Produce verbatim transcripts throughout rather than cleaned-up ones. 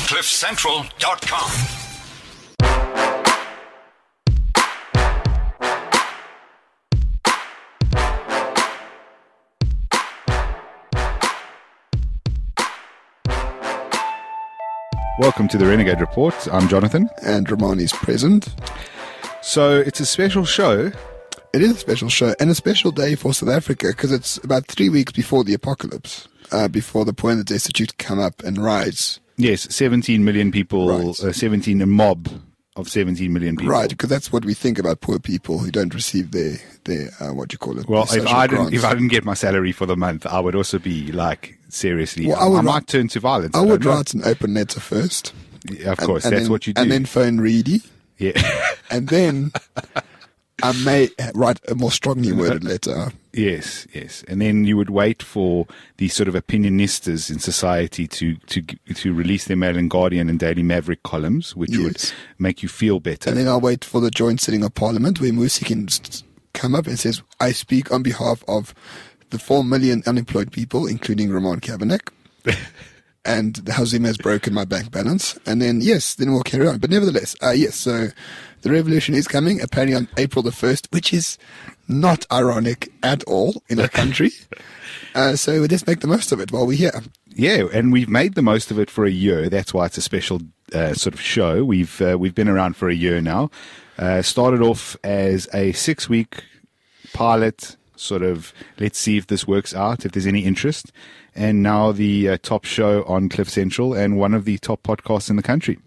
cliff central dot com. Welcome to the Renegade Report. I'm Jonathan. And Romani's present. So it's a special show. It is a special show and a special day for South Africa because it's about three weeks before the apocalypse, uh, before the point that destitute come up and rise. Yes, seventeen million people, Right. uh, seventeen, a mob of seventeen million people. Right, because that's what we think about poor people who don't receive their, their uh, what do you call it? Well, their if social I didn't, grants. if I didn't get my salary for the month, I would also be like, seriously, Well, I, I would I might write- turn to violence. I don't would know. write an open letter first. Yeah, of and- course, and that's then- what you do. And then phone Reedy. yeah. And then I may write a more strongly worded letter. Yes, yes, and then you would wait for the sort of opinionistas in society to to to release their Mail and Guardian and Daily Maverick columns, which would Yes. make you feel better. And then I'll wait for the joint sitting of Parliament where Musi can s- come up and says, I speak on behalf of the four million unemployed people, including Roman Kavanagh. And the Hazim has broken my bank balance. And then, yes, then we'll carry on. But nevertheless, uh, yes, so the revolution is coming, apparently on April the first, which is not ironic at all in our country. Uh, so we just make the most of it while we're here. Yeah, and we've made the most of it for a year. That's why it's a special uh, sort of show. We've uh, we've been around for a year now. Uh, started off as a six-week pilot, sort of, let's see if this works out, if there's any interest. And now the uh, top show on Cliff Central and one of the top podcasts in the country.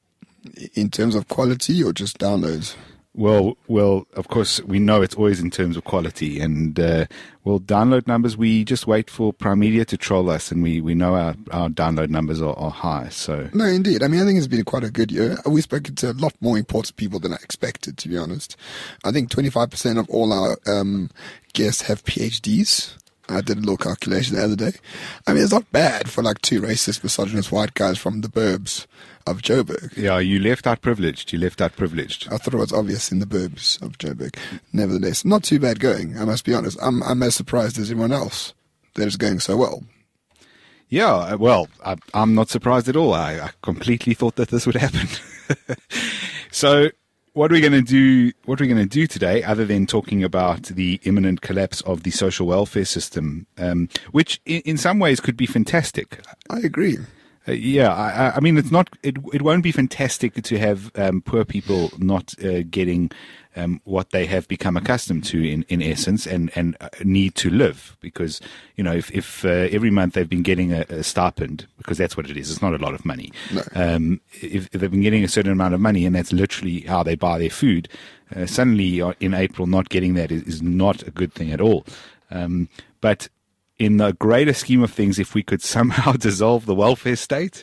In terms of quality or just downloads? Well, well, of course, we know it's always in terms of quality. And, uh, well, download numbers, we just wait for Prime Media to troll us, and we, we know our, our download numbers are, are high. So, No, indeed. I mean, I think it's been quite a good year. We've spoken to a lot more important people than I expected, to be honest. I think twenty-five percent of all our um, guests have P H Ds. I did a little calculation the other day. I mean, it's not bad for like two racist, misogynist white guys from the burbs of Joburg. yeah, you left out privileged. You left out privileged. I thought it was obvious in the burbs of Joburg. Nevertheless, not too bad going, I must be honest. I'm, I'm as surprised as everyone else that it's going so well. Yeah, well, I, I'm not surprised at all. I, I completely thought that this would happen. So, what are we going to do? What are we going to do today, other than talking about the imminent collapse of the social welfare system, um, which in, in some ways could be fantastic. I agree. Uh, yeah, I, I mean, it's not. It it won't be fantastic to have um, poor people not uh, getting um, what they have become accustomed to, in, in essence, and and uh, need to live. Because you know, if if uh, every month they've been getting a, a stipend, because that's what it is. It's not a lot of money. No. Um, if, if they've been getting a certain amount of money, and that's literally how they buy their food, uh, suddenly uh, in April not getting that is, is not a good thing at all. Um, but in the greater scheme of things, if we could somehow dissolve the welfare state,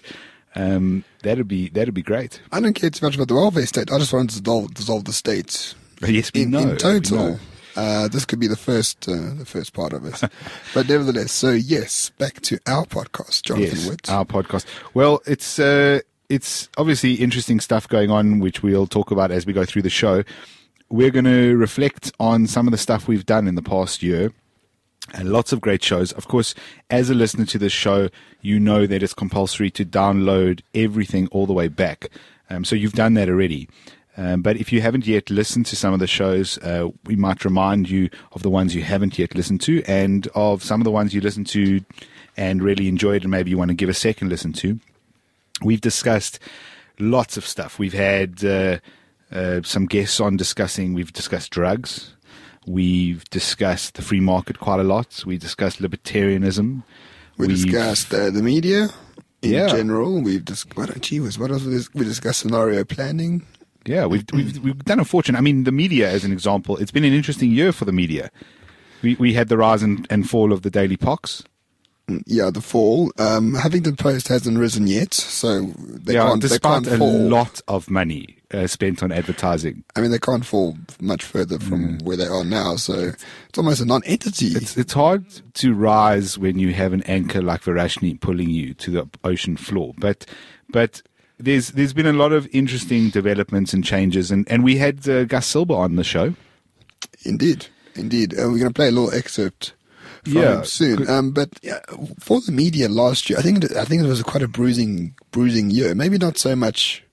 um, that'd be that'd be great. I don't care too much about the welfare state. I just want to dissolve, dissolve the state. Yes, we in, know. in we total. know. Uh, this could be the first, uh, the first part of it. But nevertheless, so yes, back to our podcast, Jonathan Yes, Witt. our podcast. Well, it's uh, it's obviously interesting stuff going on, which we'll talk about as we go through the show. We're going to reflect on some of the stuff we've done in the past year. And lots of great shows. Of course, as a listener to this show, you know that it's compulsory to download everything all the way back. Um, so you've done that already. Um, but if you haven't yet listened to some of the shows, uh, we might remind you of the ones you haven't yet listened to, and of some of the ones you listened to and really enjoyed and maybe you want to give a second listen to. We've discussed lots of stuff. We've had uh, uh, some guests on discussing, we've discussed drugs. We've discussed the free market quite a lot. We discussed libertarianism. we We've- discussed uh, the media in Yeah. general. We've discussed, what, gee whiz, what else? We dis- we discussed scenario planning. Yeah, we've, we've we've done a fortune. I mean, the media, as an example, it's been an interesting year for the media. We we had the rise and, and fall of the Daily Pox. Yeah, the fall. Um, Huffington Post hasn't risen yet, so they yeah, can't. They despite can't a fall. lot of money uh, spent on advertising. I mean, they can't fall much further from where they are now. So it's almost a non-entity. It's it's hard to rise when you have an anchor like Varashni pulling you to the ocean floor. But but there's there's been a lot of interesting developments and changes, and, and we had uh, Gus Silber on the show. Indeed, indeed. Uh, we're going to play a little excerpt from Yeah, him soon. good. Um, but yeah, for the media last year, I think it, I think it was quite a bruising bruising year. Maybe not so much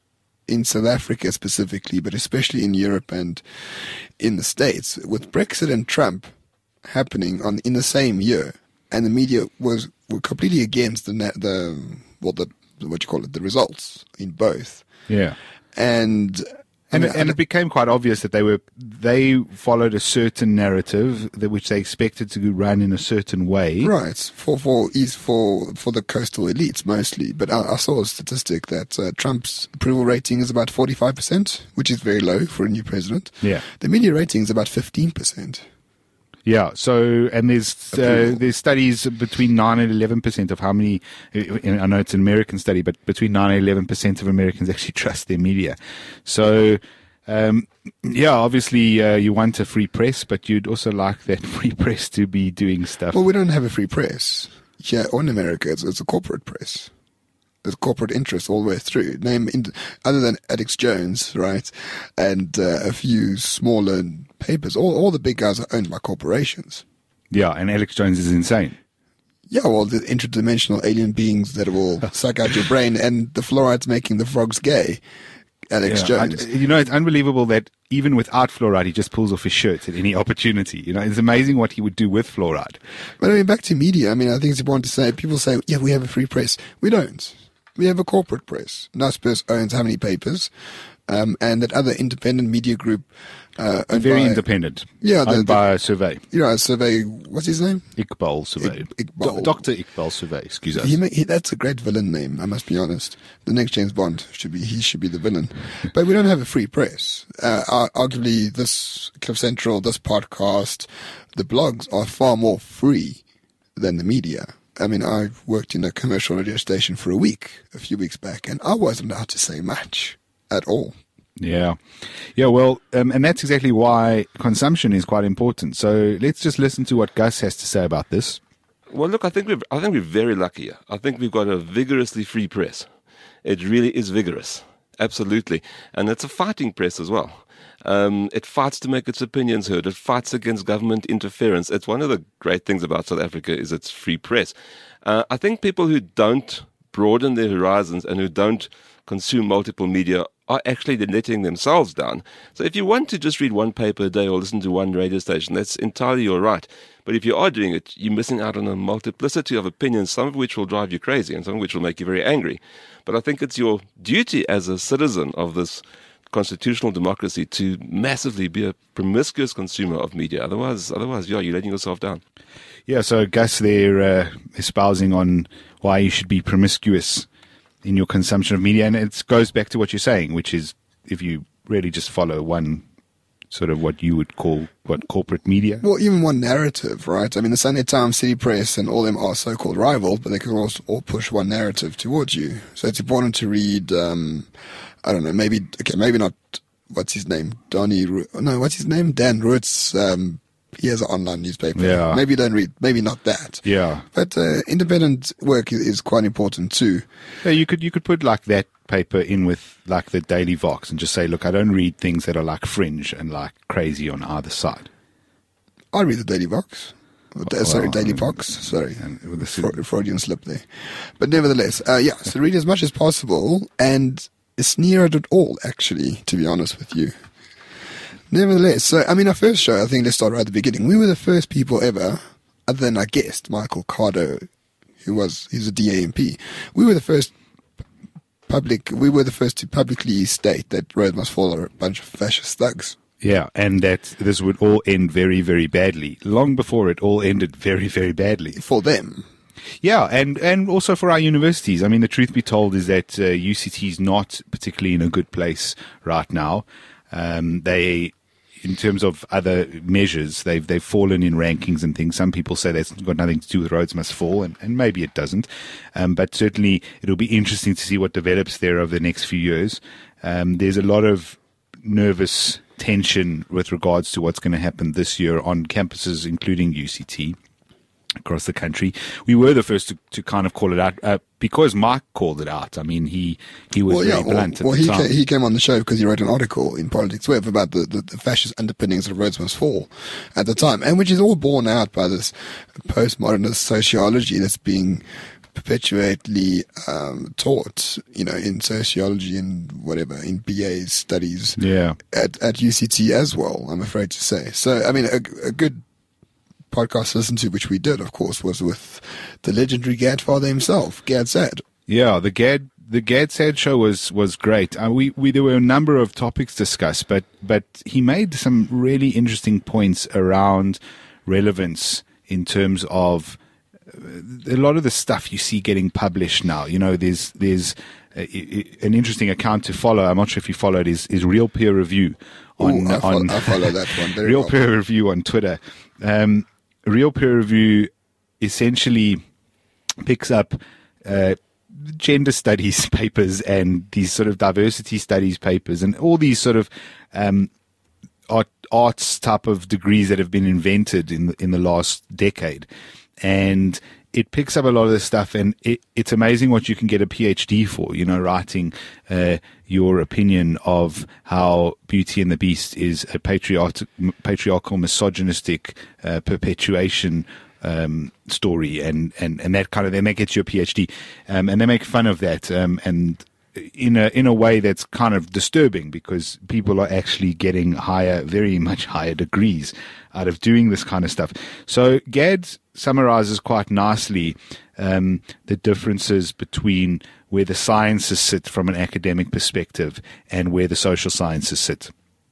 in South Africa specifically, but especially in Europe and in the States, with Brexit and Trump happening on in the same year, and the media was were completely against the na- the well the what you call it the results in both, Yeah. and. And, I it, mean, and I- it became quite obvious that they were they followed a certain narrative that which they expected to run in a certain way. Right, for for east for for the coastal elites mostly. But I, I saw a statistic that uh, Trump's approval rating is about forty five percent, which is very low for a new president. Yeah. The media rating is about fifteen percent. Yeah. So, and there's uh, Approval. there's studies between nine and eleven percent of how many. And I know it's an American study, but between nine and eleven percent of Americans actually trust their media. So, um, yeah, obviously uh, you want a free press, but you'd also like that free press to be doing stuff. Well, we don't have a free press here or in America. It's, it's a corporate press. There's corporate interests all the way through. Name in, other than Alex Jones, right, and uh, a few smaller papers. All all the big guys are owned by corporations. Yeah, and Alex Jones is insane. Yeah, well, the interdimensional alien beings that will suck out your brain, and the fluoride's making the frogs gay. Alex Yeah, Jones. I- you know, it's unbelievable that even without fluoride, he just pulls off his shirt at any opportunity. You know, it's amazing what he would do with fluoride. But I mean, back to media. I mean, I think it's important to say, people say, yeah, we have a free press. We don't. We have a corporate press. Naspers owns how many papers? Um, and that other independent media group, uh, owned Very by, independent. Yeah, the- owned the- by Survey. you know, a survey, what's his name? Iqbal Survey. Ik- Iqbal. Do- Doctor Iqbal Survey, excuse us. He, ma- he, that's a great villain name, I must be honest. The next James Bond should be, he should be the villain. But we don't have a free press. Uh, ar- arguably, this Cliff Central, this podcast, the blogs are far more free than the media. I mean, I worked in a commercial radio station for a week, a few weeks back, and I wasn't allowed to say much at all. Yeah. Yeah, well, um, and that's exactly why consumption is quite important. So let's just listen to what Gus has to say about this. Well, look, I think we're I think we're very lucky here. I think we've got a vigorously free press. It really is vigorous, absolutely, and it's a fighting press as well. Um, it fights to make its opinions heard. It fights against government interference. It's one of the great things about South Africa is its free press. Uh, I think people who don't broaden their horizons and who don't consume multiple media are actually letting themselves down. So if you want to just read one paper a day or listen to one radio station, that's entirely your right. But if you are doing it, you're missing out on a multiplicity of opinions, some of which will drive you crazy and some of which will make you very angry. But I think it's your duty as a citizen of this constitutional democracy to massively be a promiscuous consumer of media. Otherwise, otherwise, yeah, you're letting yourself down. Yeah, so Gus there uh, espousing on why you should be promiscuous in your consumption of media. And it goes back to what you're saying, which is if you really just follow one sort of what you would call what corporate media. Well, even one narrative, right? I mean, the Sunday Times, City Press, and all them are so-called rivals, but they can also all push one narrative towards you. So it's important to read, um, I don't know, maybe, okay, maybe not, what's his name? Donnie, Ru- no, what's his name? Dan Root's, um, he has an online newspaper. Yeah. Maybe don't read, maybe not that. Yeah. But uh, independent work is, is quite important too. Yeah, you could you could put like that paper in with like the Daily Vox and just say, look, I don't read things that are like fringe and like crazy on either side. I read the Daily Vox. Uh, sorry, Well, Daily um, Vox. Sorry. and with the- Fra- Freudian slip there. But nevertheless, uh, yeah, so read as much as possible and sneer at it all, actually, to be honest with you. Nevertheless, so, I mean, our first show, I think let's start right at the beginning. We were the first people ever, other than our guest, Michael Cardo, who was, he's a D A M P. We were the first public, we were the first to publicly state that Rhodes Must Fall are a bunch of fascist thugs. Yeah, and that this would all end very, very badly. Long before it all ended very, very badly. For them. Yeah, and, and also for our universities. I mean, the truth be told is that uh, U C T is not particularly in a good place right now. Um, they, in terms of other measures, they've they've fallen in rankings and things. Some people say that's got nothing to do with Rhodes Must Fall, and, and maybe it doesn't. Um, but certainly it'll be interesting to see what develops there over the next few years. Um, there's a lot of nervous tension with regards to what's going to happen this year on campuses, including U C T. across the country. We were the first to, to kind of call it out uh, because Mike called it out. I mean, he he was well, very yeah, blunt well, at well the he, time. came, he came on the show because he wrote an article in Politics Web about the, the, the fascist underpinnings of Rhodes Must Fall at the time, and which is all borne out by this postmodernist sociology that's being perpetuately um, taught, you know, in sociology and whatever, in B A studies Yeah. at, at U C T as well, I'm afraid to say. So, I mean, a, a good podcast to listen to, which we did, of course, was with the legendary Gadfather himself, Gad Saad. Yeah, the Gad the Gad Saad show was was great. Uh, we we there were a number of topics discussed, but but he made some really interesting points around relevance in terms of uh, a lot of the stuff you see getting published now. You know, there's there's uh, an interesting account to follow. I'm not sure if you followed is is Real Peer Review on Ooh, I, follow, on I follow that one very Real well. Peer Review on Twitter. Um, Real Peer Review essentially picks up uh, gender studies papers and these sort of diversity studies papers and all these sort of um, art, arts type of degrees that have been invented in the, in the last decade. And it picks up a lot of this stuff, and it, it's amazing what you can get a PhD for, you know, writing uh, your opinion of how Beauty and the Beast is a patriarch- patriarchal, misogynistic uh, perpetuation um, story, and, and, and that kind of, then that gets you a PhD. Um, and they make fun of that, um, and in a in a way that's kind of disturbing, because people are actually getting higher, very much higher degrees out of doing this kind of stuff. So Gad summarizes quite nicely um, the differences between where the sciences sit from an academic perspective and where the social sciences sit.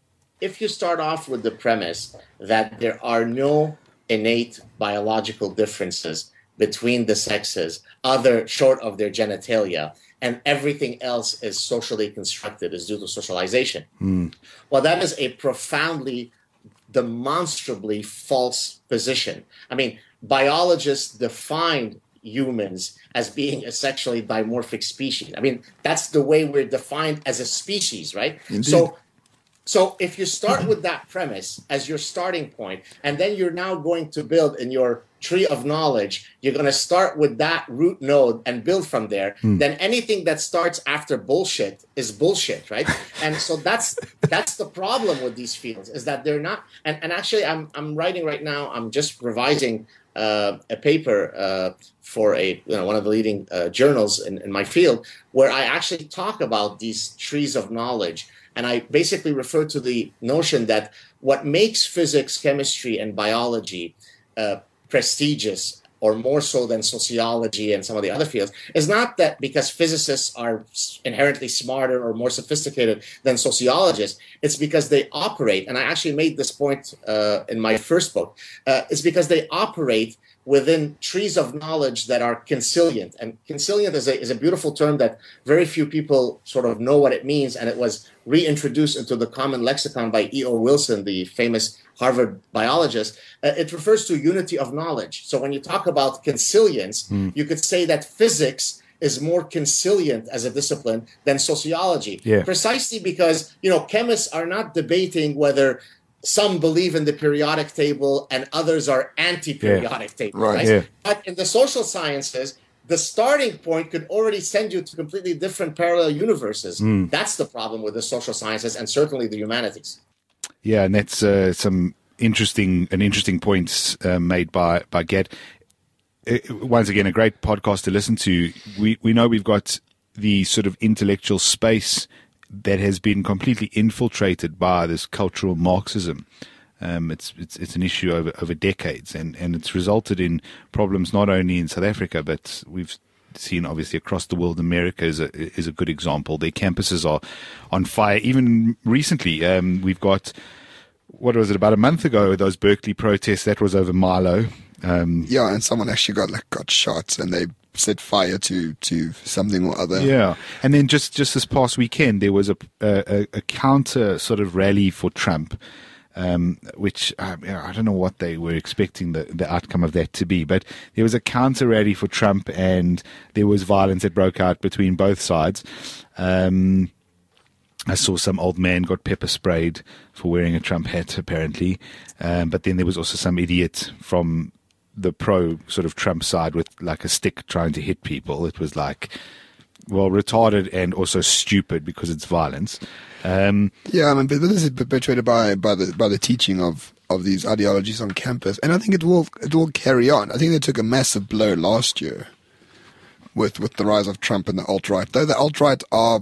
If you start off with the premise that there are no innate biological differences between the sexes, other short of their genitalia, and everything else is socially constructed, is due to socialization. Mm. Well, that is a profoundly, demonstrably false position. I mean, biologists define humans as being a sexually dimorphic species. I mean, that's the way we're defined as a species, right? Indeed. So, so if you start with that premise as your starting point, and then you're now going to build in your tree of knowledge, you're going to start with that root node and build from there, mm. then anything that starts after bullshit is bullshit, right? And so that's that's the problem with these fields, is that they're not, and, and actually I'm I'm writing right now, I'm just revising uh, a paper uh, for a you know one of the leading uh, journals in, in my field, where I actually talk about these trees of knowledge. And I basically refer to the notion that what makes physics, chemistry, and biology uh, prestigious, or more so than sociology and some of the other fields, is not that because physicists are inherently smarter or more sophisticated than sociologists. It's because they operate, and I actually made this point uh, in my first book, uh, it's because they operate within trees of knowledge that are consilient. And consilient is a, is a beautiful term that very few people sort of know what it means, and it was reintroduced into the common lexicon by E O Wilson, the famous Harvard biologist. Uh, it refers to unity of knowledge. So when you talk about consilience, mm. you could say that physics is more consilient as a discipline than sociology, yeah. precisely because, you know, chemists are not debating whether some believe in the periodic table and others are anti-periodic yeah. table, right? right? Yeah. But in the social sciences, the starting point could already send you to completely different parallel universes. Mm. That's the problem with the social sciences and certainly the humanities. Yeah, and that's uh, some interesting and interesting points uh, made by by Gad. Uh, once again, a great podcast to listen to. We we know we've got the sort of intellectual space that has been completely infiltrated by this cultural Marxism. Um, it's it's it's an issue over over decades, and, and it's resulted in problems not only in South Africa, but we've seen obviously across the world. America is a is a good example. Their campuses are on fire. Even recently, um, we've got, what was it, about a month ago, those Berkeley protests, that was over Milo. Um, yeah, and someone actually got like got shot, and they set fire to, to something or other. Yeah, and then just, just this past weekend, there was a a, a counter sort of rally for Trump. Um, which um, I don't know what they were expecting the, the outcome of that to be, but there was a counter rally for Trump, and there was violence that broke out between both sides. Um, I saw some old man got pepper sprayed for wearing a Trump hat, apparently, um, but then there was also some idiot from the pro sort of Trump side with like a stick trying to hit people. It was like, well, retarded and also stupid because it's violence. Um, Yeah, I mean, but this is perpetuated by, by the by the teaching of, of these ideologies on campus, and I think it will it will carry on. I think they took a massive blow last year with with the rise of Trump and the alt right. Though the alt right are,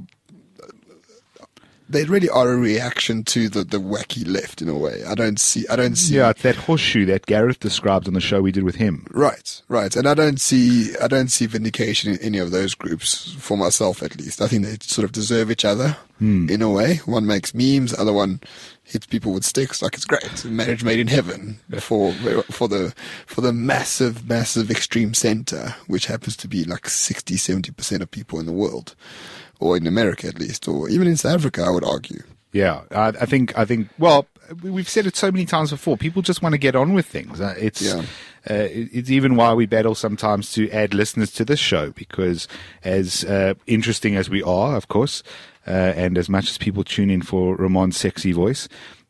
they really are a reaction to the, the wacky left in a way. I don't see. I don't see. yeah, it's that horseshoe that Gareth described on the show we did with him. Right, right, and I don't see. I don't see vindication in any of those groups for myself, at least. I think they sort of deserve each other in a way. One makes memes, the other one hits people with sticks. Like, it's great. Marriage made in heaven for for the for the massive, massive extreme center, which happens to be like sixty, seventy percent of people in the world. Or in America, at least, or even in South Africa, I would argue. Yeah, I, I think, I think, well, we've said it so many times before. People just want to get on with things. Uh, It's, Yeah. uh, it- it's even why we battle sometimes to add listeners to this show, because as uh, interesting as we are, of course, uh, and as much as people tune in for Ramon's sexy voice,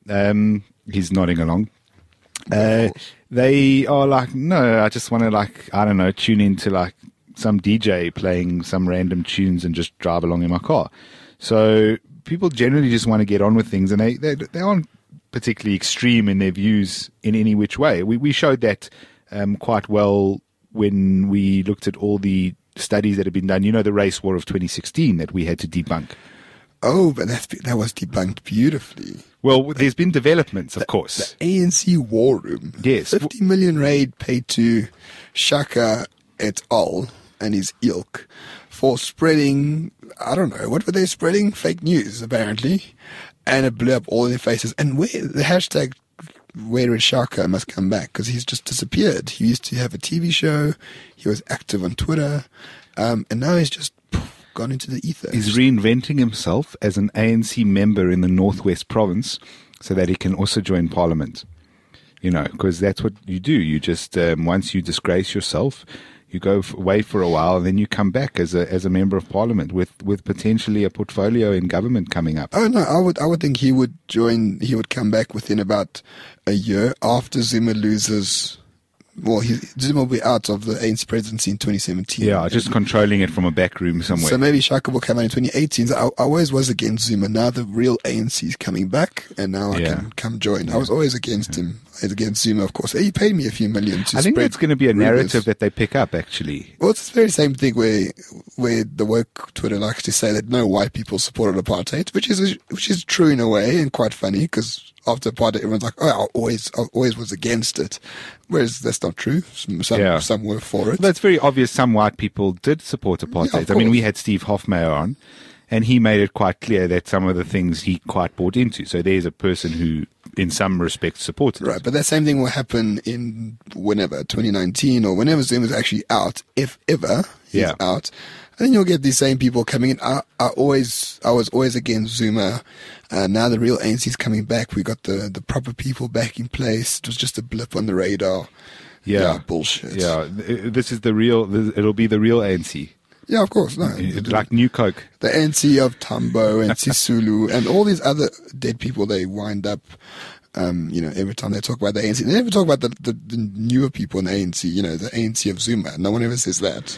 um, he's nodding along. Uh, they are like, no, I just want to like, I don't know, tune in to like some D J playing some random tunes and just drive along in my car. So people generally just want to get on with things, and they, they, they aren't particularly extreme in their views in any which way. We, we showed that um, quite well when we looked at all the studies that have been done. You know, the race war of twenty sixteen that we had to debunk. Oh, but that's, that was debunked beautifully. Well, there's been developments, of course. The A N C War Room. Yes. fifty million raid paid to Shaka et al. And his ilk for spreading, I don't know, what were they spreading? Fake news, apparently. And it blew up all in their faces. And where the hashtag, where is Shaka, must come back, because he's just disappeared. He used to have a T V show. He was active on Twitter. Um, and now he's just poof, gone into the ether. He's reinventing himself as an A N C member in the Northwest Province so that he can also join Parliament. You know, because that's what you do. You just, um, once you disgrace yourself, you go f- away for a while, and then you come back as a as a member of Parliament with, with potentially a portfolio in government coming up. Oh no, I would I would think he would join. He would come back within about a year after Zuma loses. Well, he, Zuma will be out of the A N C presidency in twenty seventeen. Yeah, just controlling it from a back room somewhere. So maybe Shaka will come out in twenty eighteen. So I, I always was against Zuma. Now the real A N C is coming back, and now I Yeah. can come join. I was always against him, against Zuma, of course. He paid me a few million to I think spread that's going to be a rumors. narrative that they pick up, actually. Well, it's the very same thing where where the woke Twitter likes to say that no white people supported apartheid, which is which is true in a way and quite funny, because after apartheid, everyone's like, "Oh, I always, I always was against it," whereas that's not true. Some some, Yeah. some were for it. That's very obvious. Some white people did support apartheid. Yeah, of I mean, course. we had Steve Hofmeyr on, and he made it quite clear that some of the things he quite bought into. So there's a person who, in some respects, supported Right, it. but that same thing will happen in whenever, twenty nineteen or whenever Zuma is actually out, if ever he's Yeah. out. And then you'll get these same people coming in. I, I always, I was always against Zuma. Uh, now the real A N C is coming back. We got the, the proper people back in place. It was just a blip on the radar. Yeah. bullshit. Yeah, th- this is the real. This, it'll be the real A N C, Yeah, of course. No, like New Coke. the A N C of Tambo and Sisulu and all these other dead people they wind up, um, you know, every time they talk about the A N C. They never talk about the, the, the newer people in the A N C, you know, the A N C of Zuma. No one ever says that.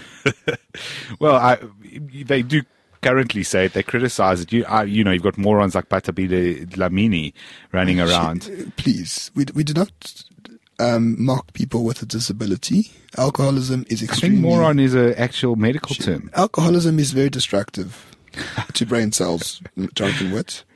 Well, I, they do currently say it. They criticize it. You, I, you know, you've got morons like Batabile Dlamini running around. Please, we, we do not um, mock people with a disability. Alcoholism is I think extremely... moron is an actual medical term. Alcoholism is very destructive to brain cells, Jonathan Witt.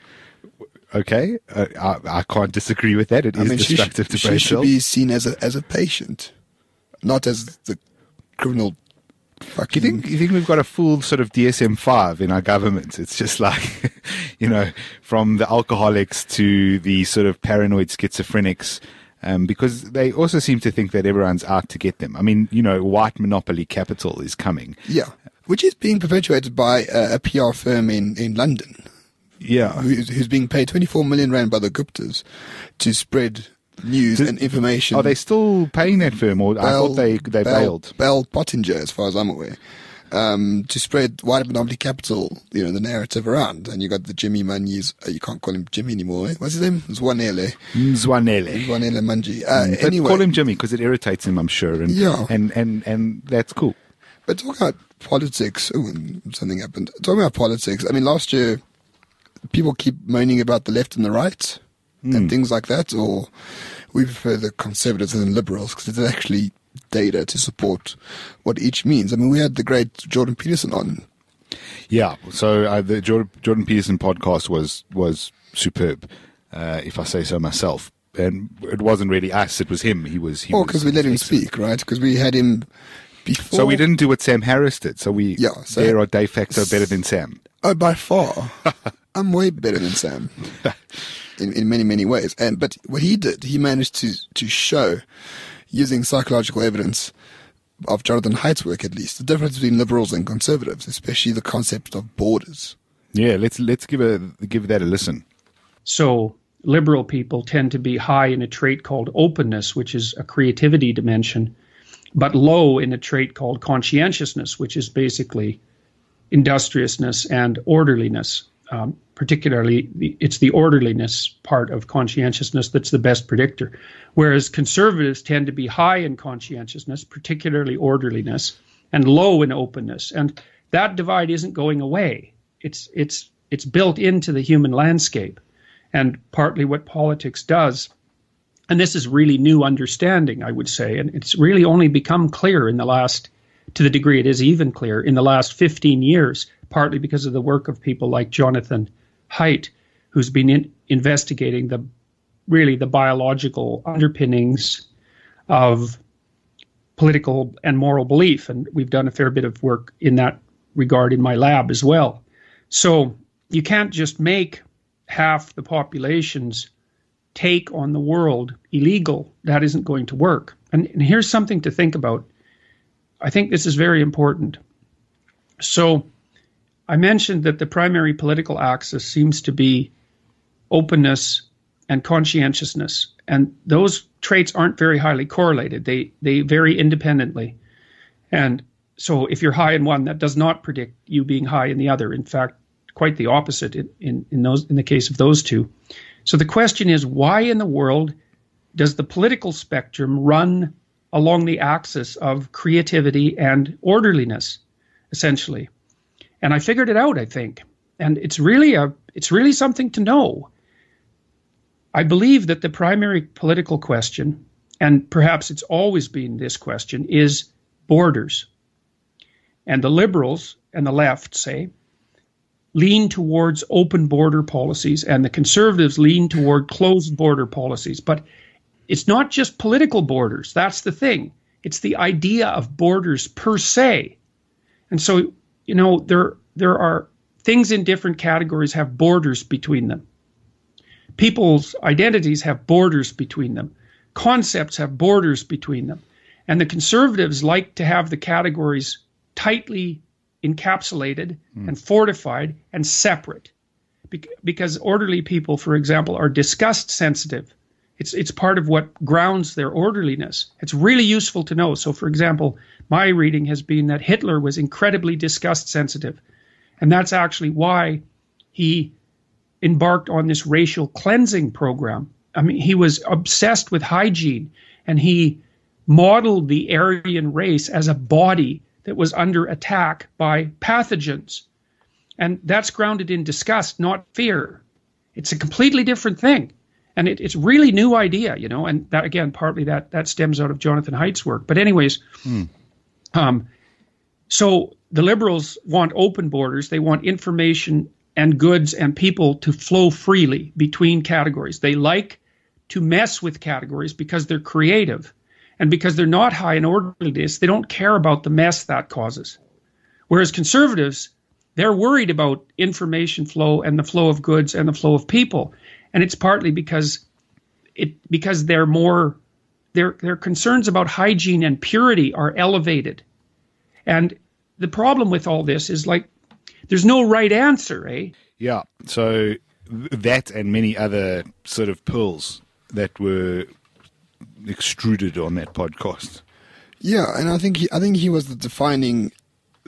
Okay, uh, I, I can't disagree with that. It is I mean, she, destructive sh- to she brain should cells. be seen as a as a patient, not as the criminal. Do Fucking. you think you think we've got a full sort of D S M five in our government? It's just like, you know, from the alcoholics to the sort of paranoid schizophrenics, um, because they also seem to think that everyone's out to get them. I mean, you know, white monopoly capital is coming. Yeah, which is being perpetuated by uh, a P R firm in in London, Yeah, who's, who's being paid twenty-four million rand by the Guptas to spread news Did- and information. are they still paying that firm, or I thought they they Bell, bailed? Bell Pottinger, as far as I'm aware. um, to spread white monopoly capital, you know, the narrative around. And you got the Jimmy Manjis, uh, you can't call him Jimmy anymore, eh? What's his name? Zwanele. Zwanele. Zwanele Manji. Uh, But anyway. call him Jimmy because it irritates him, I'm sure. And, Yeah. and, and, and that's cool. But talking about politics, oh, and something happened. Talking about politics, I mean, last year, people keep moaning about the left and the right Mm. and things like that, or we prefer the conservatives and liberals because there's actually data to support what each means. I mean, we had the great Jordan Peterson on. Yeah, so uh, the Jordan, Jordan Peterson podcast was was superb, uh, if I say so myself. And it wasn't really us; it was him. He was. He Oh, was- because we let him excellent. speak, right? Because we had him before. So we didn't do what Sam Harris did. So we Yeah, so- there are de facto better than Sam. Oh, by far. I'm way better than Sam in, in many, many ways. And But what he did, he managed to, to show, using psychological evidence of Jonathan Haidt's work at least, the difference between liberals and conservatives, especially the concept of borders. Yeah, let's let's give a give that a listen. So liberal people tend to be high in a trait called openness, which is a creativity dimension, but low in a trait called conscientiousness, which is basically industriousness and orderliness. Um, particularly, the, it's the orderliness part of conscientiousness that's the best predictor. Whereas conservatives tend to be high in conscientiousness, particularly orderliness, and low in openness. And that divide isn't going away. It's it's it's built into the human landscape, and partly what politics does. And this is really new understanding, I would say, and it's really only become clear in the last, to the degree it is even clear, in the last fifteen years, partly because of the work of people like Jonathan Haidt, who's been in, investigating the really the biological underpinnings of political and moral belief. And we've done a fair bit of work in that regard in my lab as well. So you can't just make half the population's take on the world illegal. That isn't going to work. And, and here's something to think about. I think this is very important. So I mentioned that the primary political axis seems to be openness and conscientiousness. And those traits aren't very highly correlated. They they vary independently. And so if you're high in one, that does not predict you being high in the other. In fact, quite the opposite in, in, in those in the case of those two. So the question is, why in the world does the political spectrum run along the axis of creativity and orderliness, essentially? And I figured it out, I think. And it's really a it's really something to know. I believe that the primary political question, and perhaps it's always been this question, is borders. And the liberals and the left, say, lean towards open border policies, and the conservatives lean toward closed border policies. But it's not just political borders. That's the thing. It's the idea of borders per se. And so, you know, there there are things in different categories have borders between them. People's identities have borders between them. Concepts have borders between them. And the conservatives like to have the categories tightly encapsulated mm. and fortified and separate. Be- because orderly people, for example, are disgust sensitive. It's it's part of what grounds their orderliness. It's really useful to know. So, for example, my reading has been that Hitler was incredibly disgust sensitive. And that's actually why he embarked on this racial cleansing program. I mean, he was obsessed with hygiene, and he modeled the Aryan race as a body that was under attack by pathogens. And that's grounded in disgust, not fear. It's a completely different thing. And it, it's a really new idea, you know, and that, again, partly that that stems out of Jonathan Haidt's work. But anyways, hmm. um, so the liberals want open borders. They want information and goods and people to flow freely between categories. They like to mess with categories because they're creative. And because they're not high in orderliness, they don't care about the mess that causes. Whereas conservatives, they're worried about information flow and the flow of goods and the flow of people. And it's partly because it because they're more their their concerns about hygiene and purity are elevated. And the problem with all this is, like, there's no right answer, eh? Yeah. So that and many other sort of pearls that were extruded on that podcast. Yeah, and I think he, I think he was the defining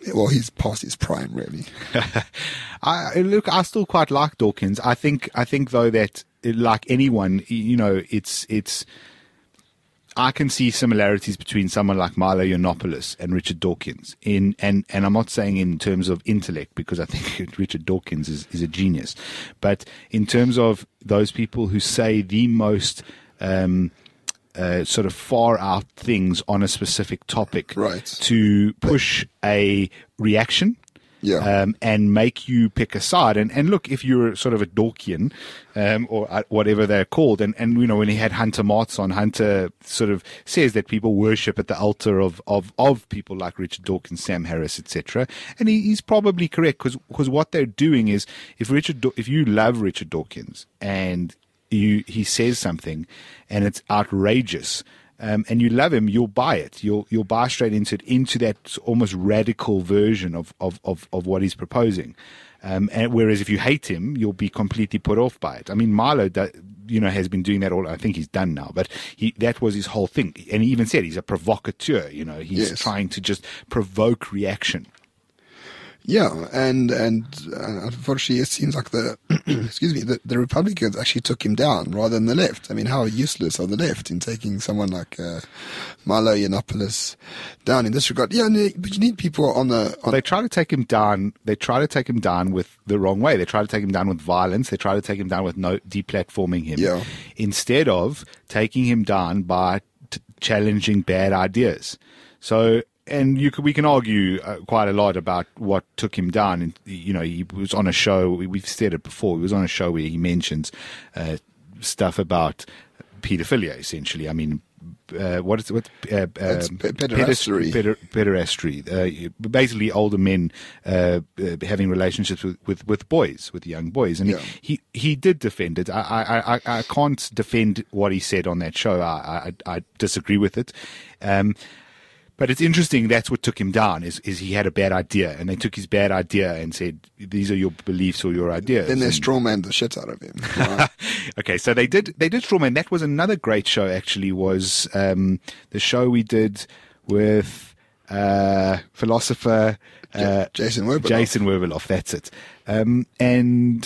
well, he's past his prime, really. I look. I still quite like Dawkins. I think. I think though that like anyone, you know, it's it's. I can see similarities between someone like Milo Yiannopoulos and Richard Dawkins in, and, and I'm not saying in terms of intellect, because I think Richard Dawkins is, is a genius, but in terms of those people who say the most, um, uh, sort of far out things on a specific topic, right, to push a reaction. Yeah. Um, and make you pick a side. And, and look, if you're sort of a Dawkian, um, or uh, whatever they're called, and, and, you know, when he had Hunter Martz on, Hunter sort of says that people worship at the altar of, of, of people like Richard Dawkins, Sam Harris, et cetera. And he, he's probably correct, because, because what they're doing is, if Richard, if you love Richard Dawkins and you, he says something and it's outrageous, Um, and you love him, you'll buy it. You'll you'll buy straight into it, into that almost radical version of of, of, of what he's proposing. Um, and whereas if you hate him, you'll be completely put off by it. I mean, Milo, you know, has been doing that all. I think he's done now, but he that was his whole thing. And he even said he's a provocateur. You know, he's Yes. trying to just provoke reaction. Yeah, and and uh, unfortunately, it seems like the excuse me, the, the Republicans actually took him down rather than the left. I mean, how useless are the left in taking someone like uh, Milo Yiannopoulos down in this regard? Yeah, no, but you need people on the. On They try to take him down. They try to take him down with the wrong way. They try to take him down with violence. They try to take him down with no deplatforming him. Yeah. Instead of taking him down by t- challenging bad ideas. So. And you could, we can argue uh, quite a lot about what took him down. And, you know, he was on a show, we, we've said it before, he was on a show where he mentions uh, stuff about paedophilia, essentially. I mean, uh, what is what? Uh, It's um, pe- pederasty. peder- pederasty. Uh, basically, older men uh, uh, having relationships with, with, with boys, with young boys. And Yeah. he, he, he did defend it. I, I, I, I can't defend what he said on that show. I, I, I disagree with it. Um, But it's interesting, that's what took him down, is, is he had a bad idea, and they took his bad idea and said, these are your beliefs or your ideas. then they And- strawman the shit out of him. Right? Okay, so they did they did Strawman. That was another great show, actually, was um, the show we did with uh, philosopher uh, Jason Werbeloff. Jason Werbeloff, that's it. Um, and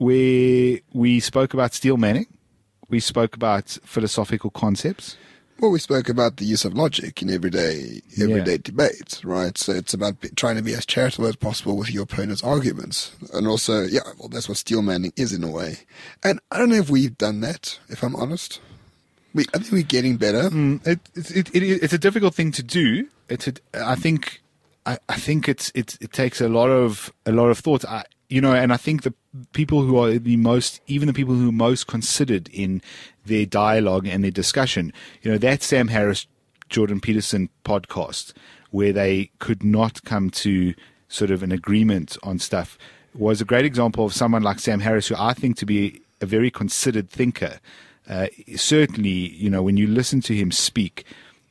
where we spoke about steel manning, we spoke about philosophical concepts. Well, we spoke about the use of logic in everyday everyday Yeah. debate, right? So it's about be, trying to be as charitable as possible with your opponent's arguments. And also, yeah, well, that's what steel manning is in a way. And I don't know if we've done that, if I'm honest. We, I think we're getting better. Mm, it, it, it, it, it's a difficult thing to do. It's a, I think I, I think it's, it's it takes a lot of a lot of thought. I, you know, and I think the people who are the most, even the people who are most considered in their dialogue and their discussion, you know, that Sam Harris, Jordan Peterson podcast, where they could not come to sort of an agreement on stuff, was a great example of someone like Sam Harris, who I think to be a very considered thinker. Uh, certainly, you know, when you listen to him speak,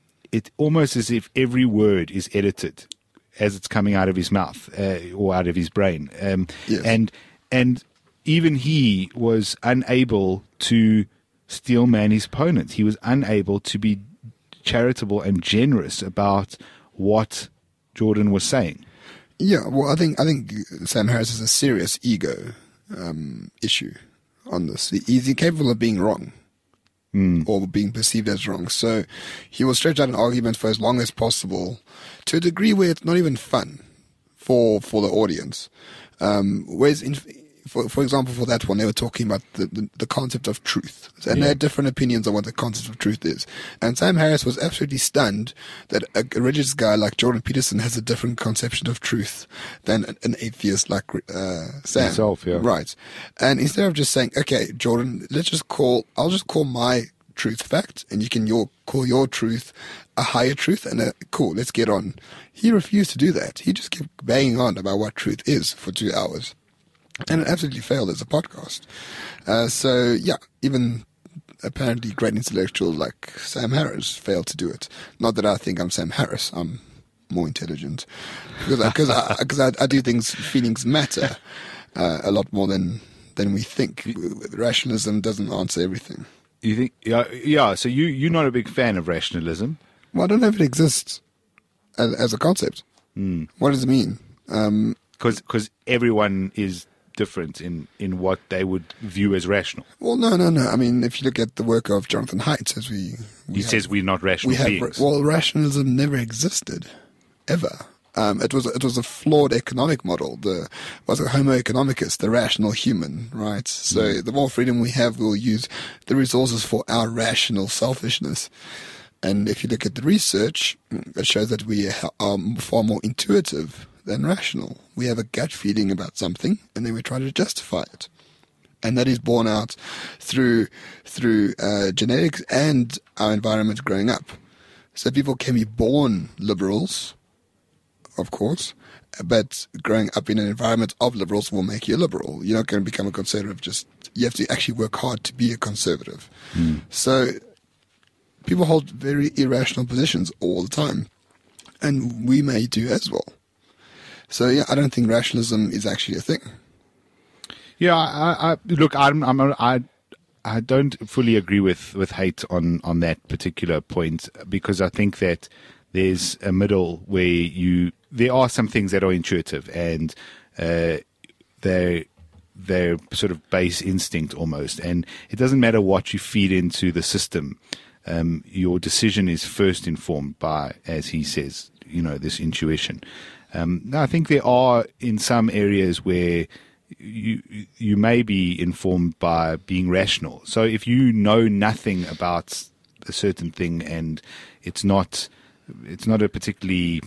it almost as if every word is edited as it's coming out of his mouth uh, or out of his brain. Um, Yes. And and even he was unable to steel man his opponent. He was unable to be charitable and generous about what Jordan was saying. Yeah, well, I think I think Sam Harris has a serious ego um, issue on this. He's incapable of being wrong. Mm. Or being perceived as wrong. So he will stretch out an argument for as long as possible to a degree where it's not even fun for for the audience. Um, whereas, in, for for example, for that one, they were talking about the, the, the concept of truth. And Yeah. they had different opinions on what the concept of truth is. And Sam Harris was absolutely stunned that a, a religious guy like Jordan Peterson has a different conception of truth than an, an atheist like uh, Sam. Himself, yeah. Right. And instead of just saying, okay, Jordan, let's just call, I'll just call my truth fact, and you can your, call your truth a higher truth, and a, cool, let's get on. He refused to do that. He just kept banging on about what truth is for two hours. And it absolutely failed as a podcast. Uh, so, yeah, even apparently great intellectuals like Sam Harris failed to do it. Not that I think I'm Sam Harris. I'm more intelligent. Because I, cause I, cause I, I do things, feelings matter uh, a lot more than, than we think. Rationalism doesn't answer everything. You think? Yeah, yeah. So you you're not a big fan of rationalism. Well, I don't know if it exists as, as a concept. Mm. What does it mean? Um, Because everyone is different in, in what they would view as rational. well, no, no, no. I mean, if you look at the work of Jonathan Haidt, as we, we He have, says we're not rational we have, beings. well, rationalism never existed, ever. Um, it was it was a flawed economic model. The was a Homo economicus, the rational human, right? So Mm. the more freedom we have, we'll use the resources for our rational selfishness. And if you look at the research, it shows that we are far more intuitive than rational. We have a gut feeling about something, and then we try to justify it. And that is borne out through through uh, genetics and our environment growing up. So people can be born liberals, of course, but growing up in an environment of liberals will make you a liberal. You're not going to become a conservative. Just you have to actually work hard to be a conservative. Mm. So people hold very irrational positions all the time, and we may do as well. So yeah, I don't think rationalism is actually a thing. Yeah, I, I, look, I'm, I'm, I, I don't fully agree with with Haidt on on that particular point, because I think that there's a middle where you there are some things that are intuitive and uh, they're they're sort of base instinct almost, and it doesn't matter what you feed into the system. Um, your decision is first informed by, as he says, you know, this intuition. Um, now, I think there are in some areas where you you may be informed by being rational. So if you know nothing about a certain thing and it's not it's not a particularly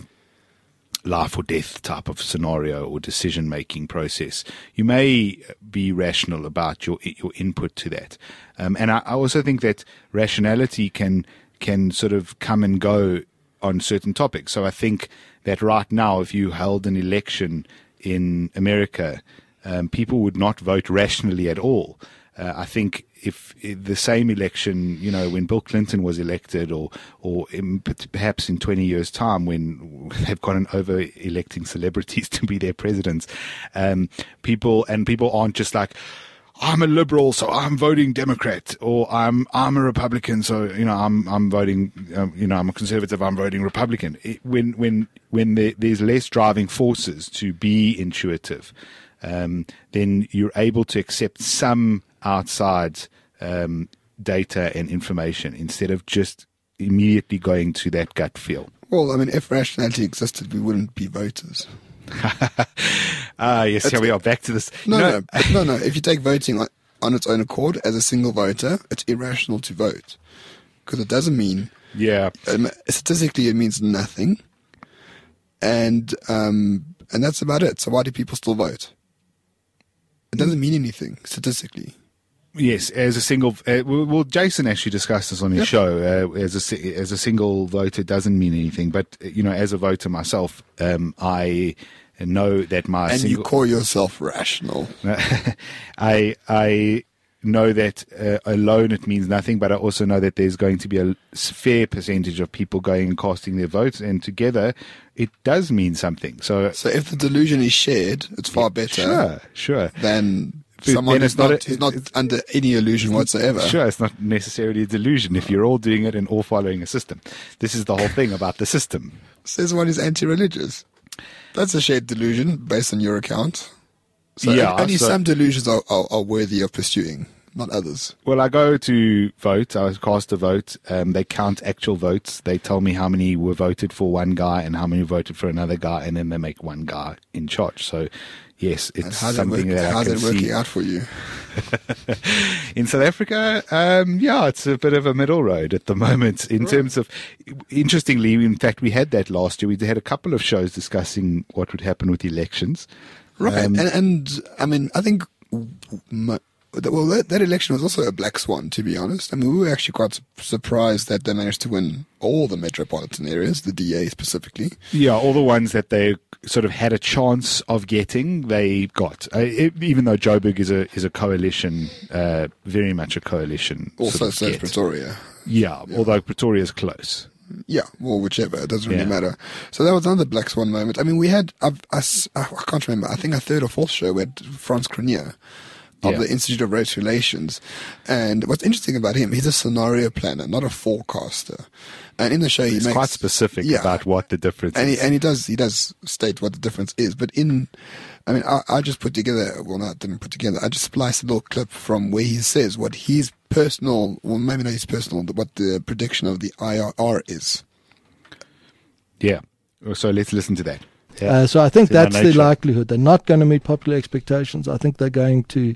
life or death type of scenario or decision making process, you may be rational about your your input to that. Um, and I, I also think that rationality can can sort of come and go on certain topics. So I think that right now, if you held an election in America, um, people would not vote rationally at all. Uh, I think if, if the same election, you know, when Bill Clinton was elected, or or in, perhaps in twenty years' time when they've gotten over electing celebrities to be their presidents, um, people and people aren't just like, I'm a liberal, so I'm voting Democrat, or I'm I'm a Republican, so you know I'm I'm voting, um, you know I'm a conservative, I'm voting Republican. It, when when when there, there's less driving forces to be intuitive, um, then you're able to accept some outside um, data and information instead of just immediately going to that gut feel. Well, I mean, if rationality existed, we wouldn't be voters. Ah, yes, here we are, back to this. No, You know- no, but no, no. If you take voting on, on its own accord as a single voter, it's irrational to vote because it doesn't mean. yeah, Um, statistically, it means nothing, and um, and that's about it. So why do people still vote? It doesn't mean anything statistically. yes, as a single. Uh, well, well, Jason actually discussed this on his Yeah. show. Uh, as a si- as a single voter doesn't mean anything, but you know, as a voter myself, um, I know that my And single. you call yourself rational. I I know that uh, alone it means nothing, but I also know that there's going to be a fair percentage of people going and casting their votes, and together it does mean something. So, So if the delusion is shared, it's far better sure, sure, than But someone then who's it's not not, a- who's not it's- under any illusion whatsoever. sure. It's not necessarily a delusion if you're all doing it and all following a system. This is the whole thing about the system. Says one is anti-religious. That's a shared delusion based on your account. So Yeah, only so- some delusions are, are, are worthy of pursuing, not others. Well, I go to vote. I cast a vote. Um, they count actual votes. They tell me how many were voted for one guy and how many voted for another guy, and then they make one guy in charge. So, yes, And it's how's that, work, something that I how's can that working see. out for you? In South Africa, um, yeah, it's a bit of a middle road at the moment in terms of, interestingly, in fact, we had that last year. We had a couple of shows discussing what would happen with elections. Right. Um, and, and, I mean, I think, m- well, that, that election was also a black swan, to be honest. I mean, we were actually quite su- surprised that they managed to win all the metropolitan areas, the D A specifically. Yeah, all the ones that they sort of had a chance of getting, they got. Uh, it, even though Joburg is a is a coalition, uh, very much a coalition. Also, sort of so is get. Pretoria. Yeah, although Pretoria is close. Yeah, well, whichever. It doesn't really Yeah. matter. So that was another black swan moment. I mean, we had, I've, I, s- I can't remember, I think a third or fourth show, we had Frans Cronje of Yeah. the Institute of Race Relations. And what's interesting about him, he's a scenario planner, not a forecaster. And in the show, he He's makes quite specific yeah. about what the difference and he, is. and he does he does state what the difference is. But in, I mean, I, I just put together, well, not didn't put together. I just spliced a little clip from where he says what his personal, well, maybe not his personal, but what the prediction of the I R R is. Yeah. So let's listen to that. Yeah. Uh, so I think It's in our that's the nature. likelihood. They're not going to meet popular expectations. I think they're going to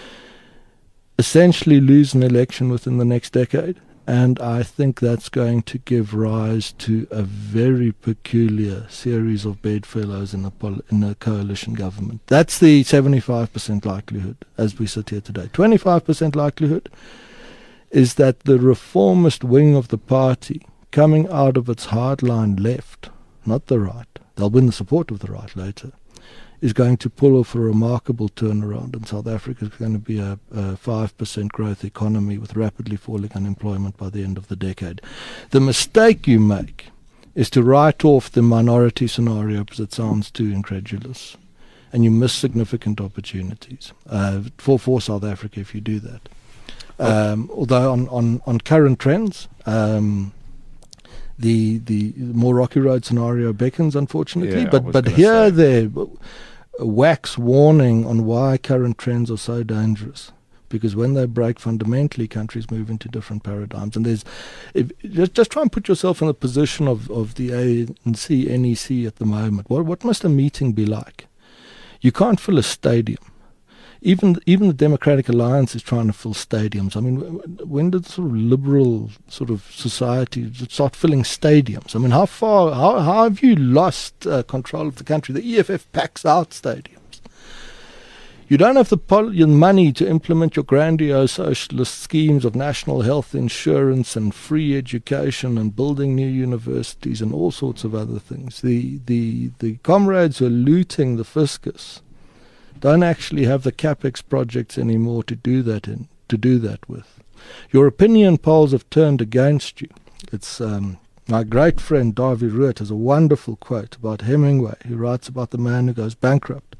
essentially lose an election within the next decade. And I think that's going to give rise to a very peculiar series of bedfellows in a, pol- in a coalition government. That's the seventy-five percent likelihood as we sit here today. twenty-five percent likelihood is that the reformist wing of the party, coming out of its hardline left, not the right, they'll win the support of the right later, is going to pull off a remarkable turnaround, and South Africa is going to be a, a five percent growth economy with rapidly falling unemployment by the end of the decade. The mistake you make is to write off the minority scenario because it sounds too incredulous, and you miss significant opportunities uh, for, for South Africa if you do that. Um, although on, on, on current trends, um, the the more rocky road scenario beckons, unfortunately. Yeah, I but was but gonna here say. there a wax warning on why current trends are so dangerous. Because when they break fundamentally, countries move into different paradigms. And there's if, just just try and put yourself in the position of, of the A N C, N E C at the moment. What what must a meeting be like? You can't fill a stadium. Even even the Democratic Alliance is trying to fill stadiums. I mean, when did sort of liberal sort of society start filling stadiums? I mean, how far, how, how have you lost uh, control of the country? The E F F packs out stadiums. You don't have the pol- your money to implement your grandiose socialist schemes of national health insurance and free education and building new universities and all sorts of other things. The the the comrades who are looting the fiscus don't actually have the capex projects anymore to do that in, to do that with. Your opinion polls have turned against you. It's um, my great friend Davy Root has a wonderful quote about Hemingway. He writes about the man who goes bankrupt.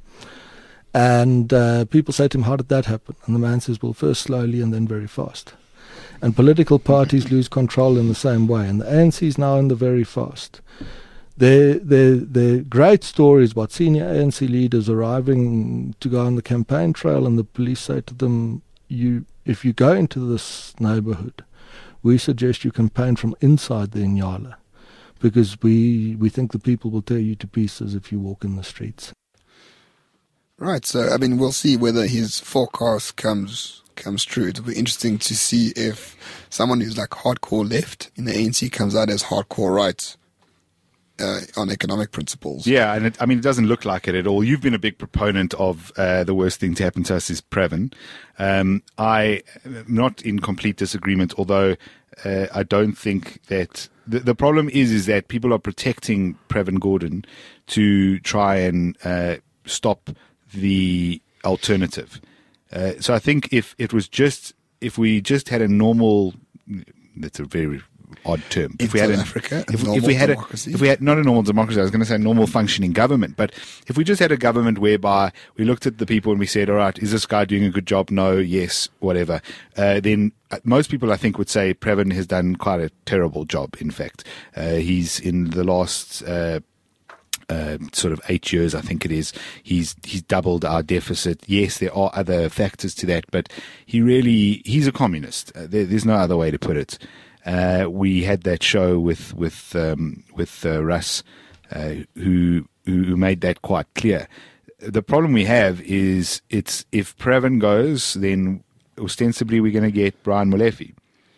And uh, people say to him, how did that happen? And the man says, well, first slowly and then very fast. And political parties lose control in the same way. And the A N C is now in the very fast. They're, they're, they're great stories about senior A N C leaders arriving to go on the campaign trail, and the police say to them, "You, if you go into this neighborhood, we suggest you campaign from inside the Inyala, because we, we think the people will tear you to pieces if you walk in the streets." Right, so I mean, we'll see whether his forecast comes comes true. It'll be interesting to see if someone who's like hardcore left in the A N C comes out as hardcore right uh, on economic principles. Yeah, and it, I mean, it doesn't look like it at all. You've been a big proponent of uh, the worst thing to happen to us is Previn. Um, I am not in complete disagreement, although uh, I don't think that the, the problem is is that people are protecting Previn Gordhan to try and uh, stop the alternative. Uh, so I think if it was just if we just had a normal, that's a very odd term. In If we had South an- Africa, a if, if normal we had a, democracy? if we had not a normal democracy, I was going to say normal functioning government, but if we just had a government whereby we looked at the people and we said, all right, is this guy doing a good job? No, yes, whatever. Uh, then uh, most people, I think, would say Previn has done quite a terrible job. In fact, uh, he's in the last. Uh, Uh, sort of eight years, I think it is. He's he's doubled our deficit. Yes, there are other factors to that, but he really he's a communist. Uh, there, there's no other way to put it. Uh, we had that show with with um, with uh, Russ, uh, who who made that quite clear. The problem we have is it's if Previn goes, then ostensibly we're going to get Brian Molefe.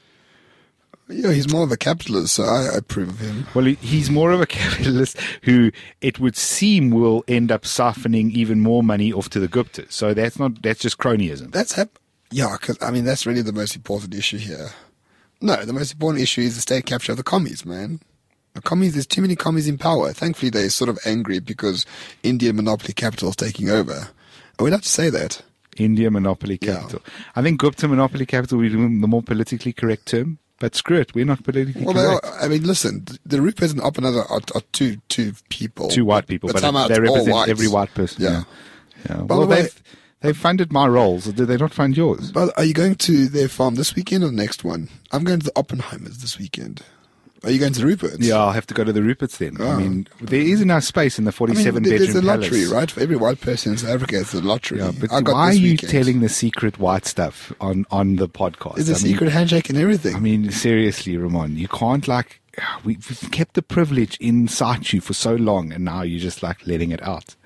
Yeah, he's more of a capitalist, so I, I approve of him. Well, he- he's more of a capitalist who it would seem will end up siphoning even more money off to the Guptas. So that's not that's just cronyism. That's hap- yeah, because I mean that's really the most important issue here. No, the most important issue is the state capture of the commies, man. The commies, there's too many commies in power. Thankfully, they're sort of angry because Indian monopoly capital is taking over. Are we allowed to say that? India monopoly Yeah. capital. I think Gupta monopoly capital would be the more politically correct term. But screw it, we're not politically Well, they correct. are, I mean, listen, the Rupas and Oppenheimer are, are two two people, Two white people, but, somehow they it's all represent whites. every white person. Yeah. Yeah. Yeah. By Well, the way- they've They funded my roles. Did they not fund yours? But are you going to their farm this weekend or next one? I'm going to the Oppenheimers this weekend. Are you going to the Ruperts? Yeah, I'll have to go to the Ruperts then. Oh. I mean, there is enough space in the I mean, forty-seven there- there's a bedroom lottery, palace. right? For every white person in South Africa, it's a lottery. Yeah, but I got why are this you weekend. telling the secret white stuff on, on the podcast? There's a I mean, secret handshake and everything. I mean, seriously, Ramon, you can't like. we- We've kept the privilege inside you for so long, and now you're just like letting it out.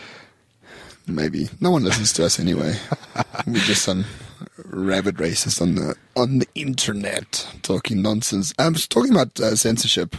Maybe no one listens to us anyway. We're just some rabid racists on the on the internet talking nonsense. I'm just talking about uh, censorship,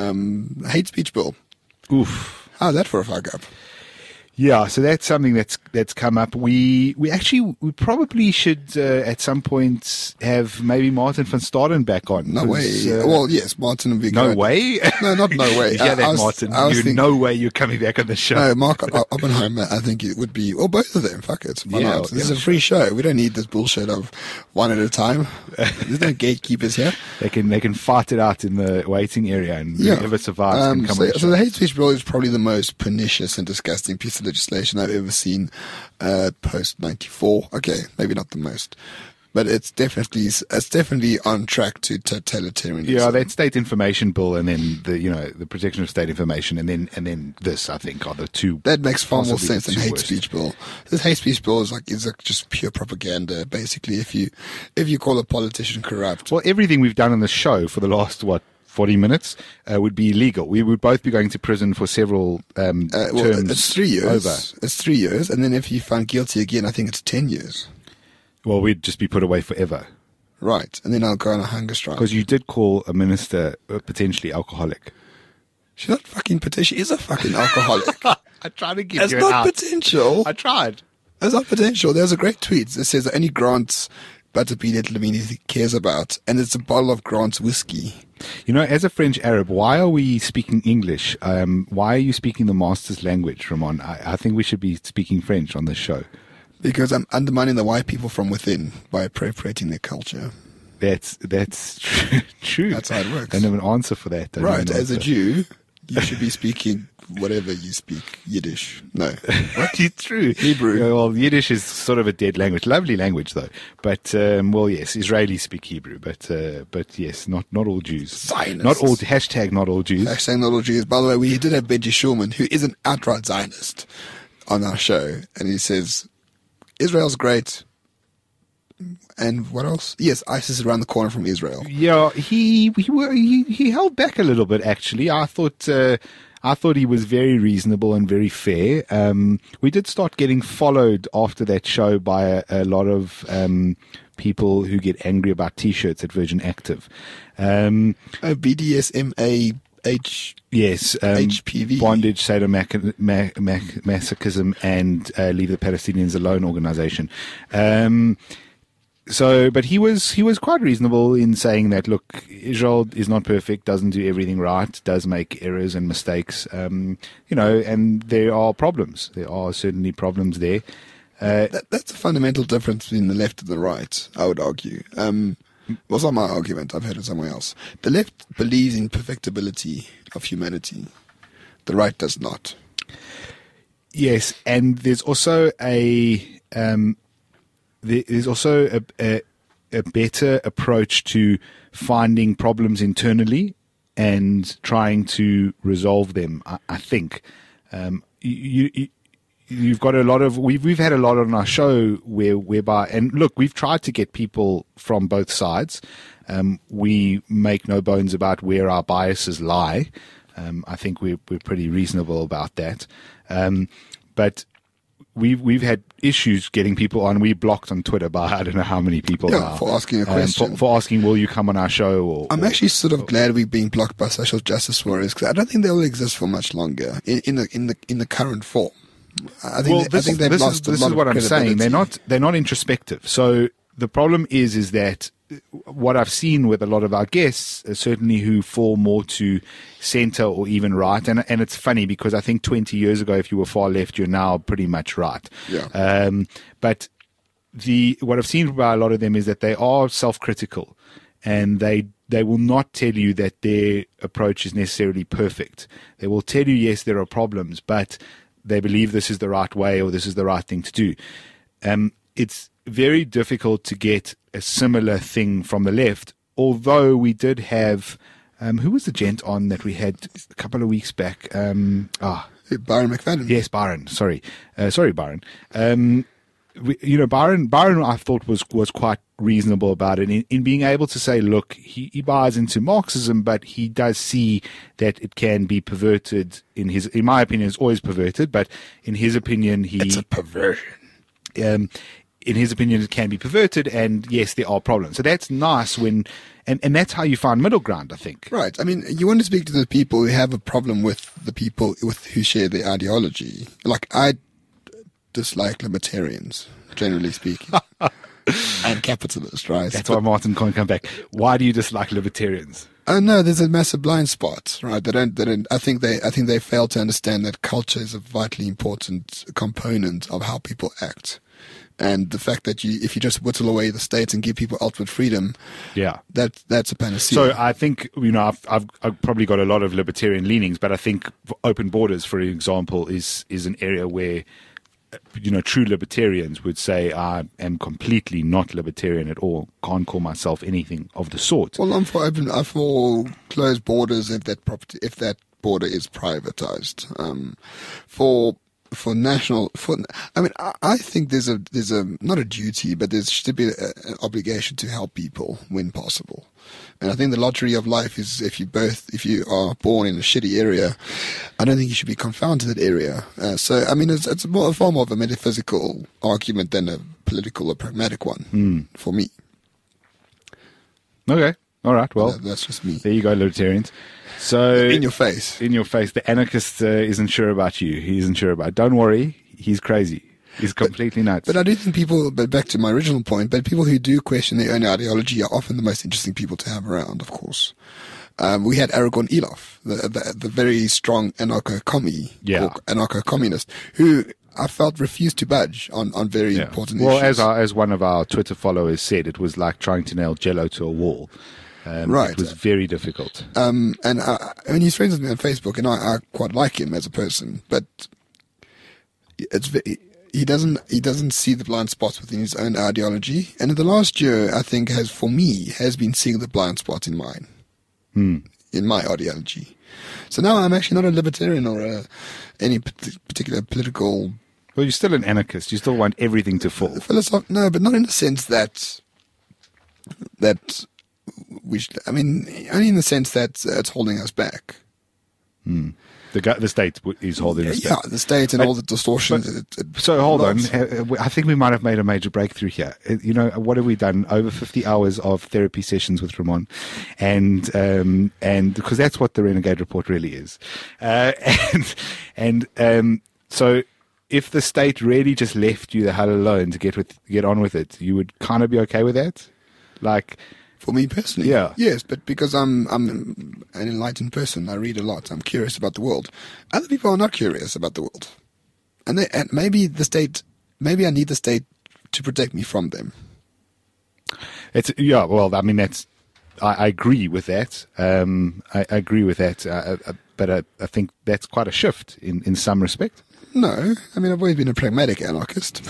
um, hate speech bill. Oof. How's that for a fuck up? Yeah, so that's something that's that's come up. We we actually we probably should uh, at some point have maybe Martin van Staden back on. No way. 'cause, uh, well, yes, Martin would be no good. way. No, not no way. You hear I- that, I was- Martin? I was You think- no way you're coming back on the show. No, Mark O- Oppenheimer, I think it would be, or both of them, fuck it. Why Yeah, not? This is yeah, a free show. We don't need this bullshit of one at a time. There's no gatekeepers here. They can they can fight it out in the waiting area, and Yeah. whoever survives Um, can come so, on the so show. the hate speech bill is probably the most pernicious and disgusting piece of legislation I've ever seen uh, post ninety-four. Okay, maybe not the most, but it's definitely it's definitely on track to totalitarianism. Yeah, that state information bill, and then the you know the protection of state information, and then and then this, I think, are the two. That makes far more possibly sense the than two hate worst. speech bill. This hate speech bill is like is like just pure propaganda. Basically, if you if you call a politician corrupt, Well, everything we've done on the show for the last what forty minutes uh, would be illegal. We would both be going to prison for several um, uh, well, terms. it's three years. over. It's three years, and then if you found guilty again, I think it's ten years. Well, we'd just be put away forever Right, and then I'll go on a hunger strike. because you did call a minister uh, potentially alcoholic. She's not fucking potential. She is a fucking alcoholic. I tried to give It's you an not out. potential. I tried. There's not potential. There's a great tweet that says that any grants Butterbean Lamini he cares about, and it's a bottle of Grant's whiskey. You know, as a French Arab, why are we speaking English? Um, why are you speaking the master's language, Ramon? I, I think we should be speaking French on this show. Because I'm undermining the white people from within by appropriating their culture. That's that's true. true. That's how it works. I don't have an answer for that. I don't Right, have an as a answer. Jew, you should be speaking whatever you speak. Yiddish. No. It's true. Hebrew. Yeah, well, Yiddish is sort of a dead language. Lovely language, though. But, um, well, yes, Israelis speak Hebrew. But, uh, but yes, not, not all Jews. Zionists. Not all, hashtag not all Jews. Hashtag not all Jews. By the way, we did have Benji Schulman, who is an outright Zionist, on our show. And he says, Israel's great. And what else? Yes, ISIS is around the corner from Israel. Yeah, he he were he, he held back a little bit. Actually, I thought uh, I thought he was very reasonable and very fair. Um, we did start getting followed after that show by a, a lot of um, people who get angry about T-shirts at Virgin Active. Um, Uh, B D S M A H. yes, um, H P V. bondage, sadomasochism, and uh, Leave the Palestinians Alone organization. Um, So, but he was he was quite reasonable in saying that, look, Israel is not perfect, doesn't do everything right, does make errors and mistakes, um, you know, and there are problems. There are certainly problems there. Uh, That, that's a fundamental difference between the left and the right, I would argue. Um, well, it's not my argument. I've heard it somewhere else. The left believes in perfectibility of humanity. The right does not. yes, and there's also a um, there is also a, a, a better approach to finding problems internally and trying to resolve them. I, I think um, you, you you've got a lot of we've we've had a lot on our show where whereby and look, we've tried to get people from both sides. Um, we make no bones about where our biases lie. Um, I think we're we're pretty reasonable about that. Um, but we've we've had issues getting people on. We blocked on Twitter by I don't know how many people Yeah, now, for asking a um, question. for, for asking, will you come on our show? Or I'm or- actually sort of glad we're being blocked by social justice warriors because I don't think they'll exist for much longer in, in the in the in the current form. I think well, they, this, I think they've this lost is, a this lot is of what I'm saying. They're credibility. not they're not introspective. So the problem is is that what I've seen with a lot of our guests, uh, certainly who fall more to centre or even right, and and it's funny because I think twenty years ago, if you were far left, you're now pretty much right. Yeah. Um, but the what I've seen by a lot of them is that they are self-critical, and they they will not tell you that their approach is necessarily perfect. They will tell you, yes, there are problems, but they believe this is the right way or this is the right thing to do. um, it's very difficult to get a similar thing from the left, although we did have, um, who was the gent on that we had a couple of weeks back? Um, ah, Byron McFadden. Yes, Byron. Sorry. Uh, sorry, Byron. Um, we, you know, Byron, Byron, I thought was, was quite reasonable about it in, in being able to say, look, he, he buys into Marxism, but he does see that it can be perverted in his, in my opinion, it's always perverted, but in his opinion, he, It's a perversion. um, in his opinion, it can be perverted, and yes, there are problems. So that's nice when, and, and that's how you find middle ground, I think. Right. I mean, you want to speak to the people who have a problem with the people with who share the ideology. Like, I dislike libertarians, generally speaking, and capitalists, right? That's why Martin can't come back. Why do you dislike libertarians? Oh no, there's a massive blind spot, right? They don't, they don't, I think they, I think they fail to understand that culture is a vitally important component of how people act. And the fact that you, if you just whittle away the state and give people ultimate freedom, Yeah. that that's a panacea. So I think, you know, I've, I've, I've probably got a lot of libertarian leanings, but I think open borders, for example, is, is an area where, you know, true libertarians would say, I am completely not libertarian at all. Can't call myself anything of the sort. Well, I'm for open, I'm for closed borders if that property, if that border is privatized. Um, for for national, for I mean, I, I think there's a there's a not a duty, but there should be a, an obligation to help people when possible. And I think the lottery of life is if you both if you are born in a shitty area, I don't think you should be confined to that area. Uh, so I mean, it's it's more, far more of a metaphysical argument than a political or pragmatic one Mm. for me. Okay. All right. Well, That- that's just me. there you go, libertarians. So In your face. in your face, the anarchist uh, isn't sure about you. He isn't sure about. Don't worry, he's crazy. He's completely nuts. But I do think people, but back to my original point, but people who do question their own ideology are often the most interesting people to have around, of course. Um, we had Aragorn Elof, the, the, the very strong anarcho-commie, Yeah. or anarcho-communist, who I felt refused to budge on, on very Yeah. important Well, issues. as our, as one of our Twitter followers said, it was like trying to nail Jello to a wall. Um, Right. It was very difficult. Um, and I, I mean, he's friends with me on Facebook, and I, I quite like him as a person, but it's ve- he doesn't he doesn't see the blind spots within his own ideology. And in the last year, I think has for me has been seeing the blind spots in mine, Hmm. in my ideology. So now I'm actually not a libertarian or a, any pat- particular political Well, you're still an anarchist. You still want everything to fall. philosoph. No, but not in the sense that that we. Should, I mean, only in the sense that uh, it's holding us back. The gu- the state w- is holding us Yeah, back. the state and But- all the distortions. but- it, it So hold on. loves. Uh, I think we might have made a major breakthrough here. Uh, You know, what have we done? Over fifty hours of therapy sessions with Ramon, and um, and because that's what the Renegade Report really is. Uh, and and um, so, if the state really just left you the hell alone to get with get on with it, you would kind of be okay with that, like. For me personally, Yeah. yes, but because I'm I'm an enlightened person, I read a lot. I'm curious about the world. Other people are not curious about the world, and they, and maybe the state, maybe I need the state to protect me from them. It's yeah. Well, I mean, that's I, I agree with that. Um, I, I agree with that. Uh, uh, but I, I think that's quite a shift in, in some respect. No, I mean I've always been a pragmatic anarchist,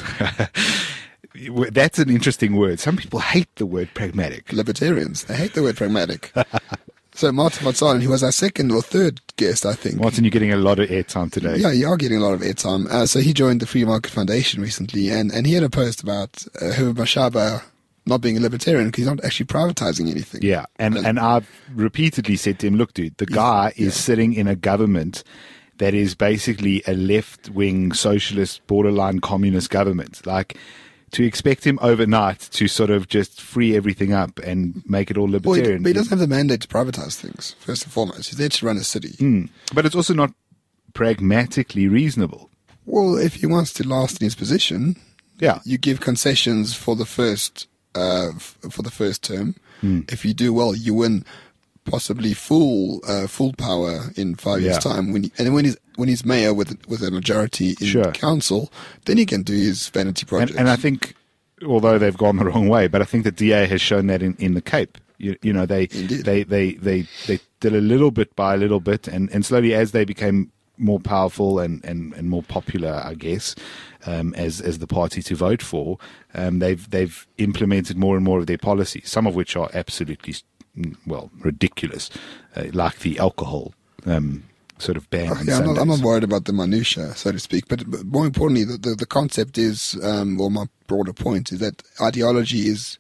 That's an interesting word. Some people hate the word pragmatic. libertarians. They hate the word pragmatic. So Martin Matsalen, who was our second or third guest, I think. Martin, you're getting a lot of airtime today. Yeah, you are getting a lot of airtime. Uh, so he joined the Free Market Foundation recently, and, and he had a post about uh, Herbert Mashaba not being a libertarian because he's not actually privatizing anything. Yeah, and and I've repeatedly said to him, look, dude, the guy is sitting in a government that is basically a left-wing socialist, borderline communist government. Like, to expect him overnight to sort of just free everything up and make it all Well, he, libertarian. but he doesn't have the mandate to privatize things, first and foremost. He's there to run a city. Mm. But it's also not pragmatically reasonable. Well, if he wants to last in his position, Yeah. you give concessions for the first uh, f- for the first term. Hmm. If you do well, you win possibly full uh, full power in five years' Yeah. time. When he, and when he's when he's mayor with with a majority in Sure. council, then he can do his vanity And, projects. and I think, although they've gone the wrong way, but I think the D A has shown that in, in the Cape. You, you know, they, Indeed. they, they, they, they did a little bit by a little bit, and, and slowly as they became more powerful and, and, and more popular, I guess, um, as as the party to vote for, um, they've they've implemented more and more of their policies, some of which are absolutely, well, ridiculous, uh, like the alcohol um, sort of ban. Oh, yeah, I'm not, I'm not worried about the minutiae, so to speak, but, but more importantly, the, the, the concept is, um, or my broader point is that ideology is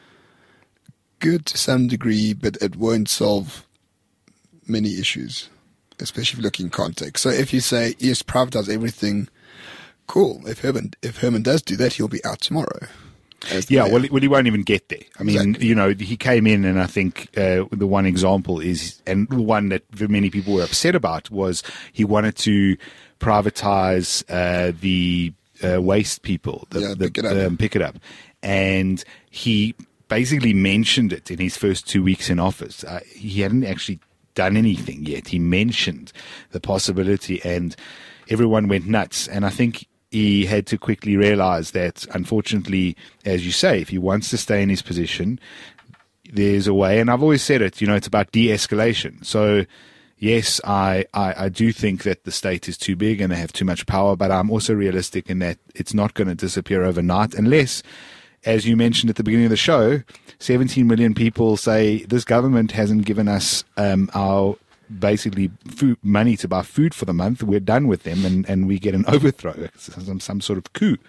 good to some degree, but it won't solve many issues, especially if you look in context. So if you say, yes, privatize everything, cool. If Herman, if Herman does do that, he'll be out tomorrow. Yeah, well, well, he won't even get there. I mean, Exactly. you know, he came in, and I think uh, the one example is, and the one that many people were upset about was he wanted to privatize uh, the uh, waste people, the, Yeah, the, pick it up. Um, pick it up, and he basically mentioned it in his first two weeks in office. Uh, he hadn't actually done anything yet. He mentioned the possibility, and everyone went nuts. And I think he had to quickly realize that, unfortunately, as you say, if he wants to stay in his position, there's a way. And I've always said it, you know, it's about de-escalation. So, yes, I, I, I do think that the state is too big and they have too much power, but I'm also realistic in that it's not going to disappear overnight unless, as you mentioned at the beginning of the show, seventeen million people say this government hasn't given us um, our basically food, money to buy food for the month. We're done with them, and, and we get an overthrow, some, some sort of coup.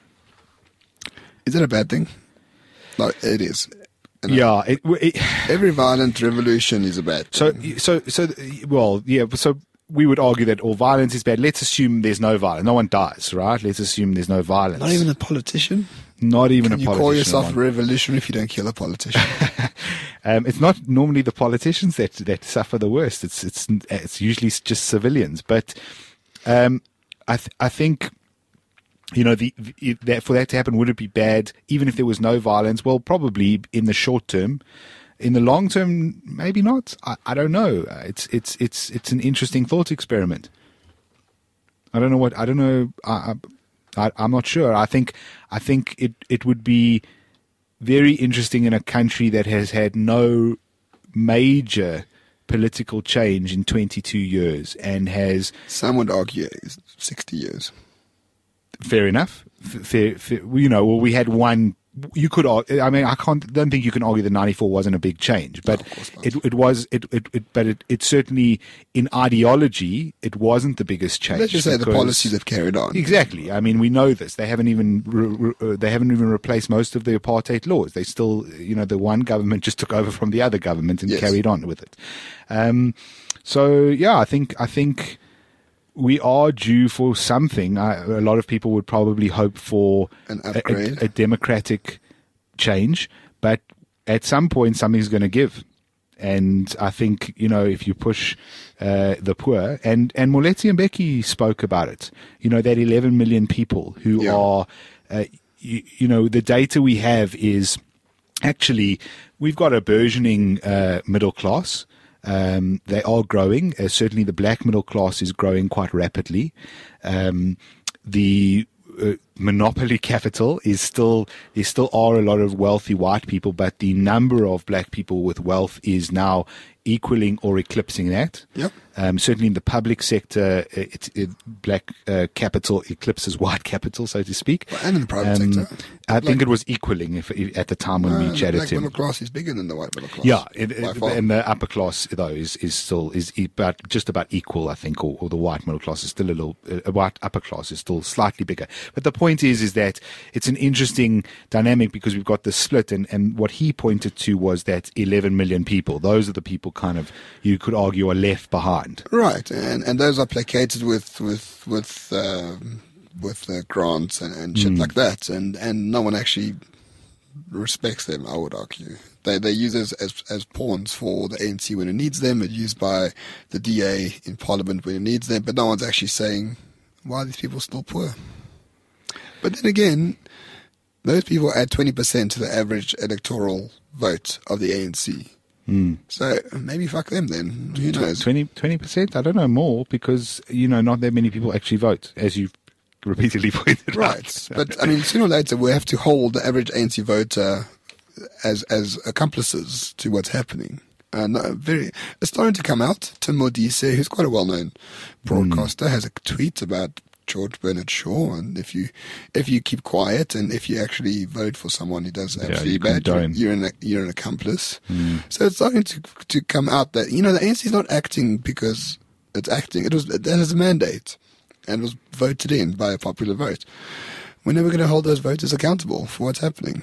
Is that a bad thing? No, it is. And Yeah. It, it, Every violent revolution is a bad so, thing. so, so, well, yeah, so we would argue that all violence is bad. Let's assume there's no violence. No one dies, right? Let's assume there's no violence. Not even a politician? Not even Can a you politician. call yourself one. a revolutionary if you don't kill a politician? Um, it's not normally the politicians that, that suffer the worst. It's it's it's usually just civilians. But um, I th- I think, you know, the, the that for that to happen, would it be bad even if there was no violence? Well, probably in the short term. In the long term, maybe not. I, I don't know. It's it's it's it's an interesting thought experiment. I don't know what I don't know. I, I I'm not sure. I think I think it it would be very interesting in a country that has had no major political change in twenty-two years and has, Some would argue it's sixty years. fair enough, fair, fair, you know, well, we had one. You could, ar- I mean, I can't, don't think you can argue that ninety-four wasn't a big change, but of course not. it, it was, it, it, it but it, it certainly, in ideology, it wasn't the biggest change. Let's just say the because- policies have carried on. Exactly. I mean, we know this. They haven't even re- re- uh, they haven't even replaced most of the apartheid laws. They still, you know, the one government just took over from the other government and Yes. carried on with it. Um, so yeah, I think I think we are due for something. I, a lot of people would probably hope for An a- a, upgrade. a democratic change, but at some point something's going to give. And I think, you know, if you push uh, the poor, and, and Moletti and Becky spoke about it, you know, that eleven million people who Yeah. are, uh, you, you know, the data we have is actually, we've got a burgeoning uh, middle class. Um, they are growing. Uh, certainly the black middle class is growing quite rapidly. Um, the uh, monopoly capital is still, there still are a lot of wealthy white people, but the number of black people with wealth is now equaling or eclipsing that. Yep. Um, certainly in the public sector, uh, it's it, black uh, capital eclipses white capital, so to speak. Well, and in the private Um, sector. I think Black- it was equaling if, if, at the time when Uh, we the chatted black to him. middle class is bigger than the white middle class. Yeah, it, by it, far. and the upper class though is, is still is about just about equal, I think, or, or the white middle class is still a little, uh, white upper class is still slightly bigger. But the point is, is that it's an interesting dynamic because we've got this split, and, and what he pointed to was that eleven million people. Those are the people, kind of, you could argue, are left behind. Right, and and those are placated with with with um, with uh, grants and, and shit like that, and and no one actually respects them. I would argue they they use as, as as pawns for the A N C when it needs them. It's used by the D A in Parliament when it needs them, but no one's actually saying why are these people still poor. But then again, those people add twenty percent to the average electoral vote of the A N C. Mm. So maybe fuck them then. Who knows? twenty percent? I don't know, more, because, you know, not that many people actually vote, as you've repeatedly pointed Right, out. but I mean, sooner or later we have to hold the average A N C voter as as accomplices to what's happening. Uh, no, very, it's starting to come out. Tim Modise, who's quite a well-known broadcaster, mm. has a tweet about George Bernard Shaw, and if you if you keep quiet and if you actually vote for someone who does absolutely yeah, bad, you're, you're an you're an accomplice. Mm. So it's starting to to come out that, you know, the A N C is not acting because it's acting. It was it has a mandate, and it was voted in by a popular vote. We're never going to hold those voters accountable for what's happening.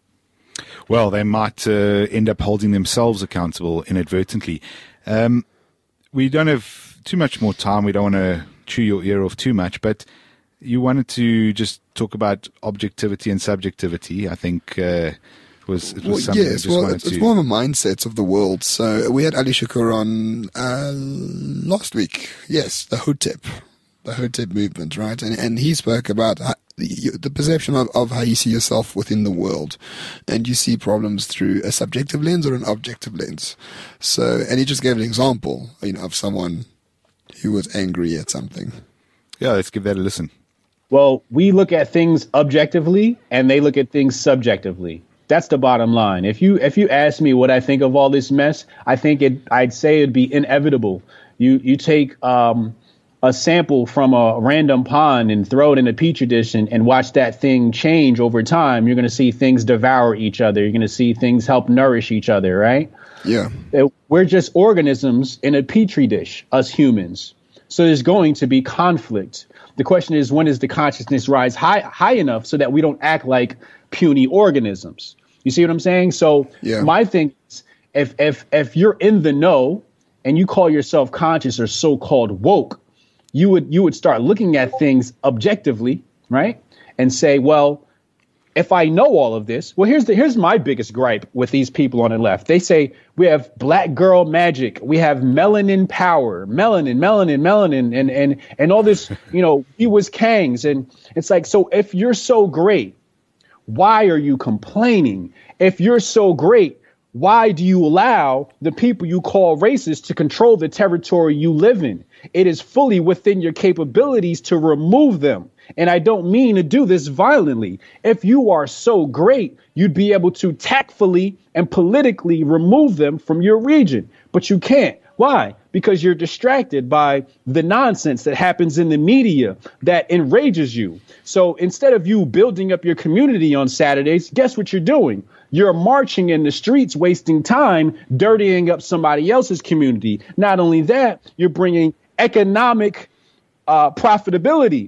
Well, they might uh, end up holding themselves accountable inadvertently. Um, we don't have too much more time. We don't want to chew your ear off too much, but you wanted to just talk about objectivity and subjectivity. I think uh, it was, it was well, something yes, I just well, wanted it's, it's to... more of a mindset of the world. So we had Ali Shakur on uh, last week. Yes, the Hotep, the Hotep movement, right? And and he spoke about how, the, the perception of, of how you see yourself within the world, and you see problems through a subjective lens or an objective lens. So, and he just gave an example, you know, of someone who was angry at something. Yeah, let's give that a listen. Well, we look at things objectively, and they look at things subjectively. That's the bottom line. If you if you ask me what I think of all this mess, I think it. I'd say it'd be inevitable. You you take um, a sample from a random pond and throw it in a petri dish and, and watch that thing change over time. You're going to see things devour each other. You're going to see things help nourish each other, right? Yeah. We're just organisms in a petri dish, us humans. So there's going to be conflict. The question is, when does the consciousness rise high high enough so that we don't act like puny organisms? You see what I'm saying? So yeah. My thing is, if if if you're in the know and you call yourself conscious or so-called woke, you would you would start looking at things objectively, right? And say, well, if I know all of this, well, here's the here's my biggest gripe with these people on the left. They say we have black girl magic, we have melanin power, melanin, melanin, melanin, and and and all this, you know, he was Kangs. And it's like, so if you're so great, why are you complaining? If you're so great, why do you allow the people you call racist to control the territory you live in? It is fully within your capabilities to remove them. And I don't mean to do this violently. If you are so great, you'd be able to tactfully and politically remove them from your region. But you can't. Why? Because you're distracted by the nonsense that happens in the media that enrages you. So instead of you building up your community on Saturdays, guess what you're doing? You're marching in the streets, wasting time, dirtying up somebody else's community. Not only that, you're bringing economic uh, profitability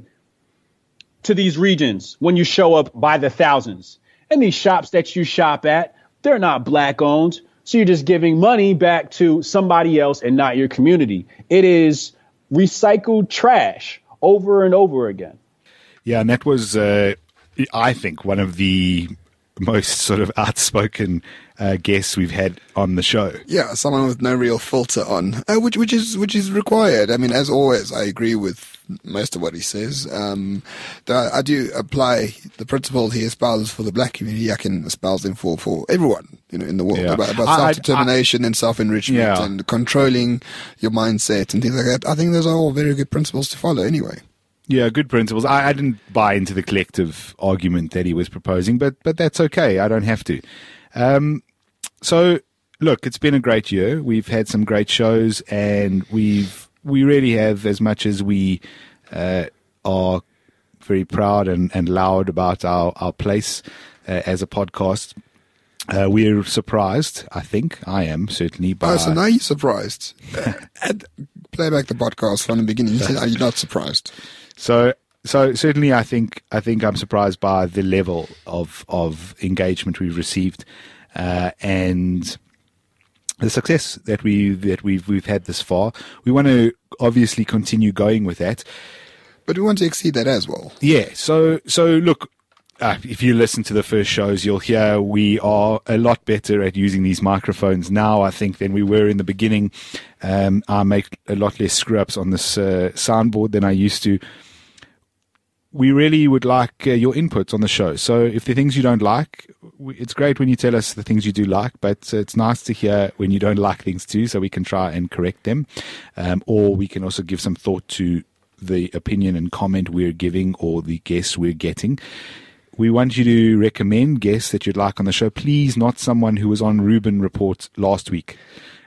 to these regions when you show up by the thousands. And these shops that you shop at, they're not black owned. So you're just giving money back to somebody else and not your community. It is recycled trash over and over again. Yeah, and that was, uh, I think, one of the most sort of outspoken uh, guests we've had on the show. Yeah, someone with no real filter on, uh, which which is which is required. I mean, as always, I agree with most of what he says. Um, I do apply the principles he espouses for the black community. I can espouse them for, for everyone, you know, in the world, yeah. about, about self-determination I, I, and self-enrichment yeah. and controlling your mindset and things like that. I think those are all very good principles to follow anyway. Yeah, good principles. I, I didn't buy into the collective argument that he was proposing, but but that's okay. I don't have to. Um, so, look, it's been a great year. We've had some great shows, and we've we really have, as much as we uh, are very proud and, and loud about our, our place uh, as a podcast, uh, we're surprised, I think. I am, certainly. By oh, so now you're surprised. And play back the podcast from the beginning. You said, are you not surprised? So, so certainly, I think I think I'm surprised by the level of of engagement we've received, uh, and the success that we that we've we've had this far. We want to obviously continue going with that, but we want to exceed that as well. Yeah. So, so look, uh, if you listen to the first shows, you'll hear we are a lot better at using these microphones now, I think, than we were in the beginning. Um, I make a lot less screw ups on this uh, soundboard than I used to. We really would like uh, your input on the show. So if there are things you don't like, we, it's great when you tell us the things you do like, but uh, it's nice to hear when you don't like things too, so we can try and correct them. Um, or we can also give some thought to the opinion and comment we're giving or the guests we're getting. We want you to recommend guests that you'd like on the show. Please, not someone who was on Reuben Report last week.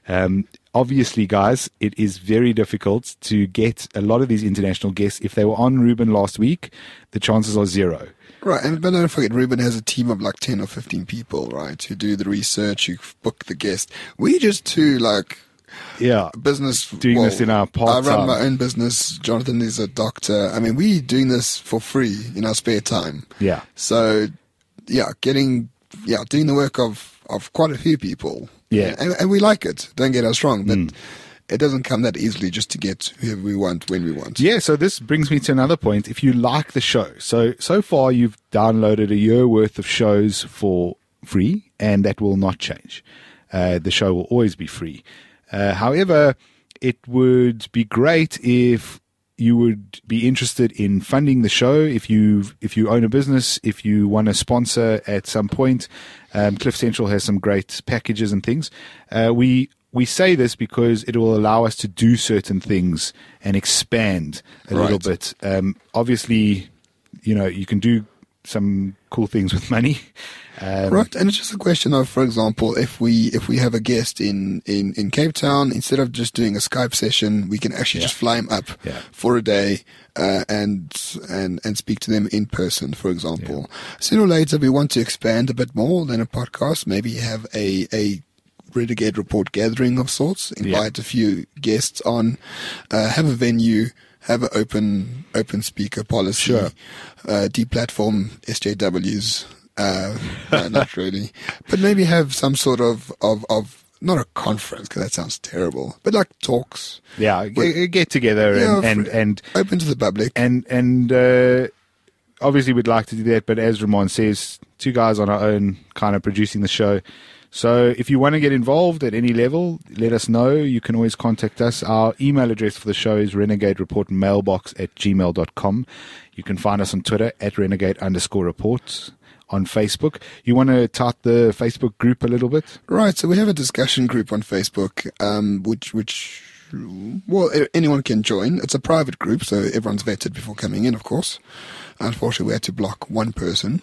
Um, obviously, guys, it is very difficult to get a lot of these international guests. If they were on Ruben last week, the chances are zero. Right, and but don't forget, Ruben has a team of like ten or fifteen people, right, who do the research, who book the guest. We just two, like, Yeah, business. doing well, this in our part I run time. my own business. Jonathan is a doctor. I mean, we doing this for free in our spare time. Yeah. So, yeah, getting, yeah, doing the work of, of quite a few people. Yeah. And, and we like it. Don't get us wrong, but Mm. it doesn't come that easily just to get whoever we want when we want. Yeah, so this brings me to another point. If you like the show, so so far you've downloaded a year worth of shows for free, and that will not change. Uh, the show will always be free. Uh, however, it would be great if you would be interested in funding the show. If you if you own a business, if you want to sponsor at some point, um, Cliff Central has some great packages and things. Uh, we we say this because it will allow us to do certain things and expand a Right. little bit. Um, obviously, you know, you can do some cool things with money. Um, Right, and it's just a question of, for example, if we if we have a guest in, in, in Cape Town, instead of just doing a Skype session, we can actually Yeah. just fly him up Yeah. for a day uh, and and and speak to them in person, for example. Sooner or later, we want to expand a bit more than a podcast. Maybe have a a Renegade Report gathering of sorts. Invite a few guests on, uh, have a venue. Have an open open speaker policy, Sure. uh, deplatform S J Ws. Uh, no, not really, but maybe have some sort of of, of not a conference, because that sounds terrible, but like talks, yeah, g- get together and, Yeah, and, for- and open to the public. and and uh, obviously we'd like to do that, but as Ramon says, two guys on our own kind of producing the show. So if you want to get involved at any level, let us know. You can always contact us. Our email address for the show is renegade report mailbox at gmail dot com. You can find us on Twitter at renegade underscore reports. On Facebook. You want to tout the Facebook group a little bit? Right, so we have a discussion group on Facebook, um, which which well a- anyone can join. It's a private group, so everyone's vetted before coming in, of course. Unfortunately, we had to block one person,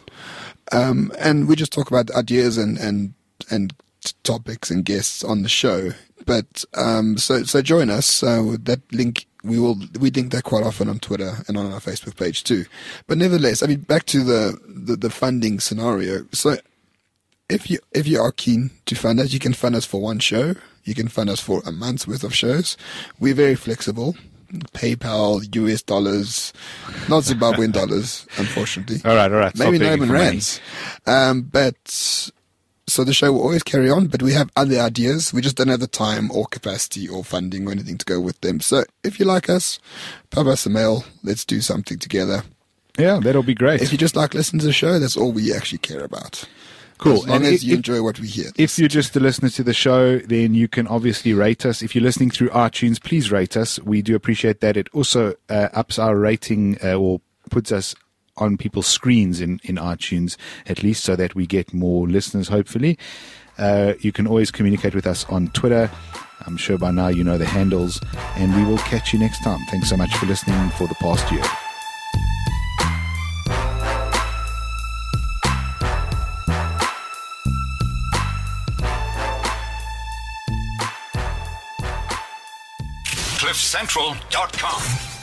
um, and we just talk about ideas and and and t- topics and guests on the show. But um, so so join us. So that link we will we link that quite often on Twitter and on our Facebook page too. But nevertheless, I mean, back to the the, the funding scenario. So if you if you are keen to fund us, you can fund us for one show. You can fund us for a month's worth of shows. We're very flexible. PayPal, U S dollars, not Zimbabwean dollars, unfortunately. All right, all right. Stop Maybe not begging even for money. rands. Um, but so the show will always carry on, but we have other ideas. We just don't have the time or capacity or funding or anything to go with them. So if you like us, pop us a mail. Let's do something together. Yeah, that'll be great. If you just like listening to the show, that's all we actually care about. Cool. As long And as if- you if- enjoy what we hear. If you're just a listener to the show, then you can obviously rate us. If you're listening through iTunes, please rate us. We do appreciate that. It also uh, ups our rating uh, or puts us on people's screens in, in iTunes, at least, so that we get more listeners, hopefully. Uh, you can always communicate with us on Twitter. I'm sure by now you know the handles. And we will catch you next time. Thanks so much for listening for the past year. cliff central dot com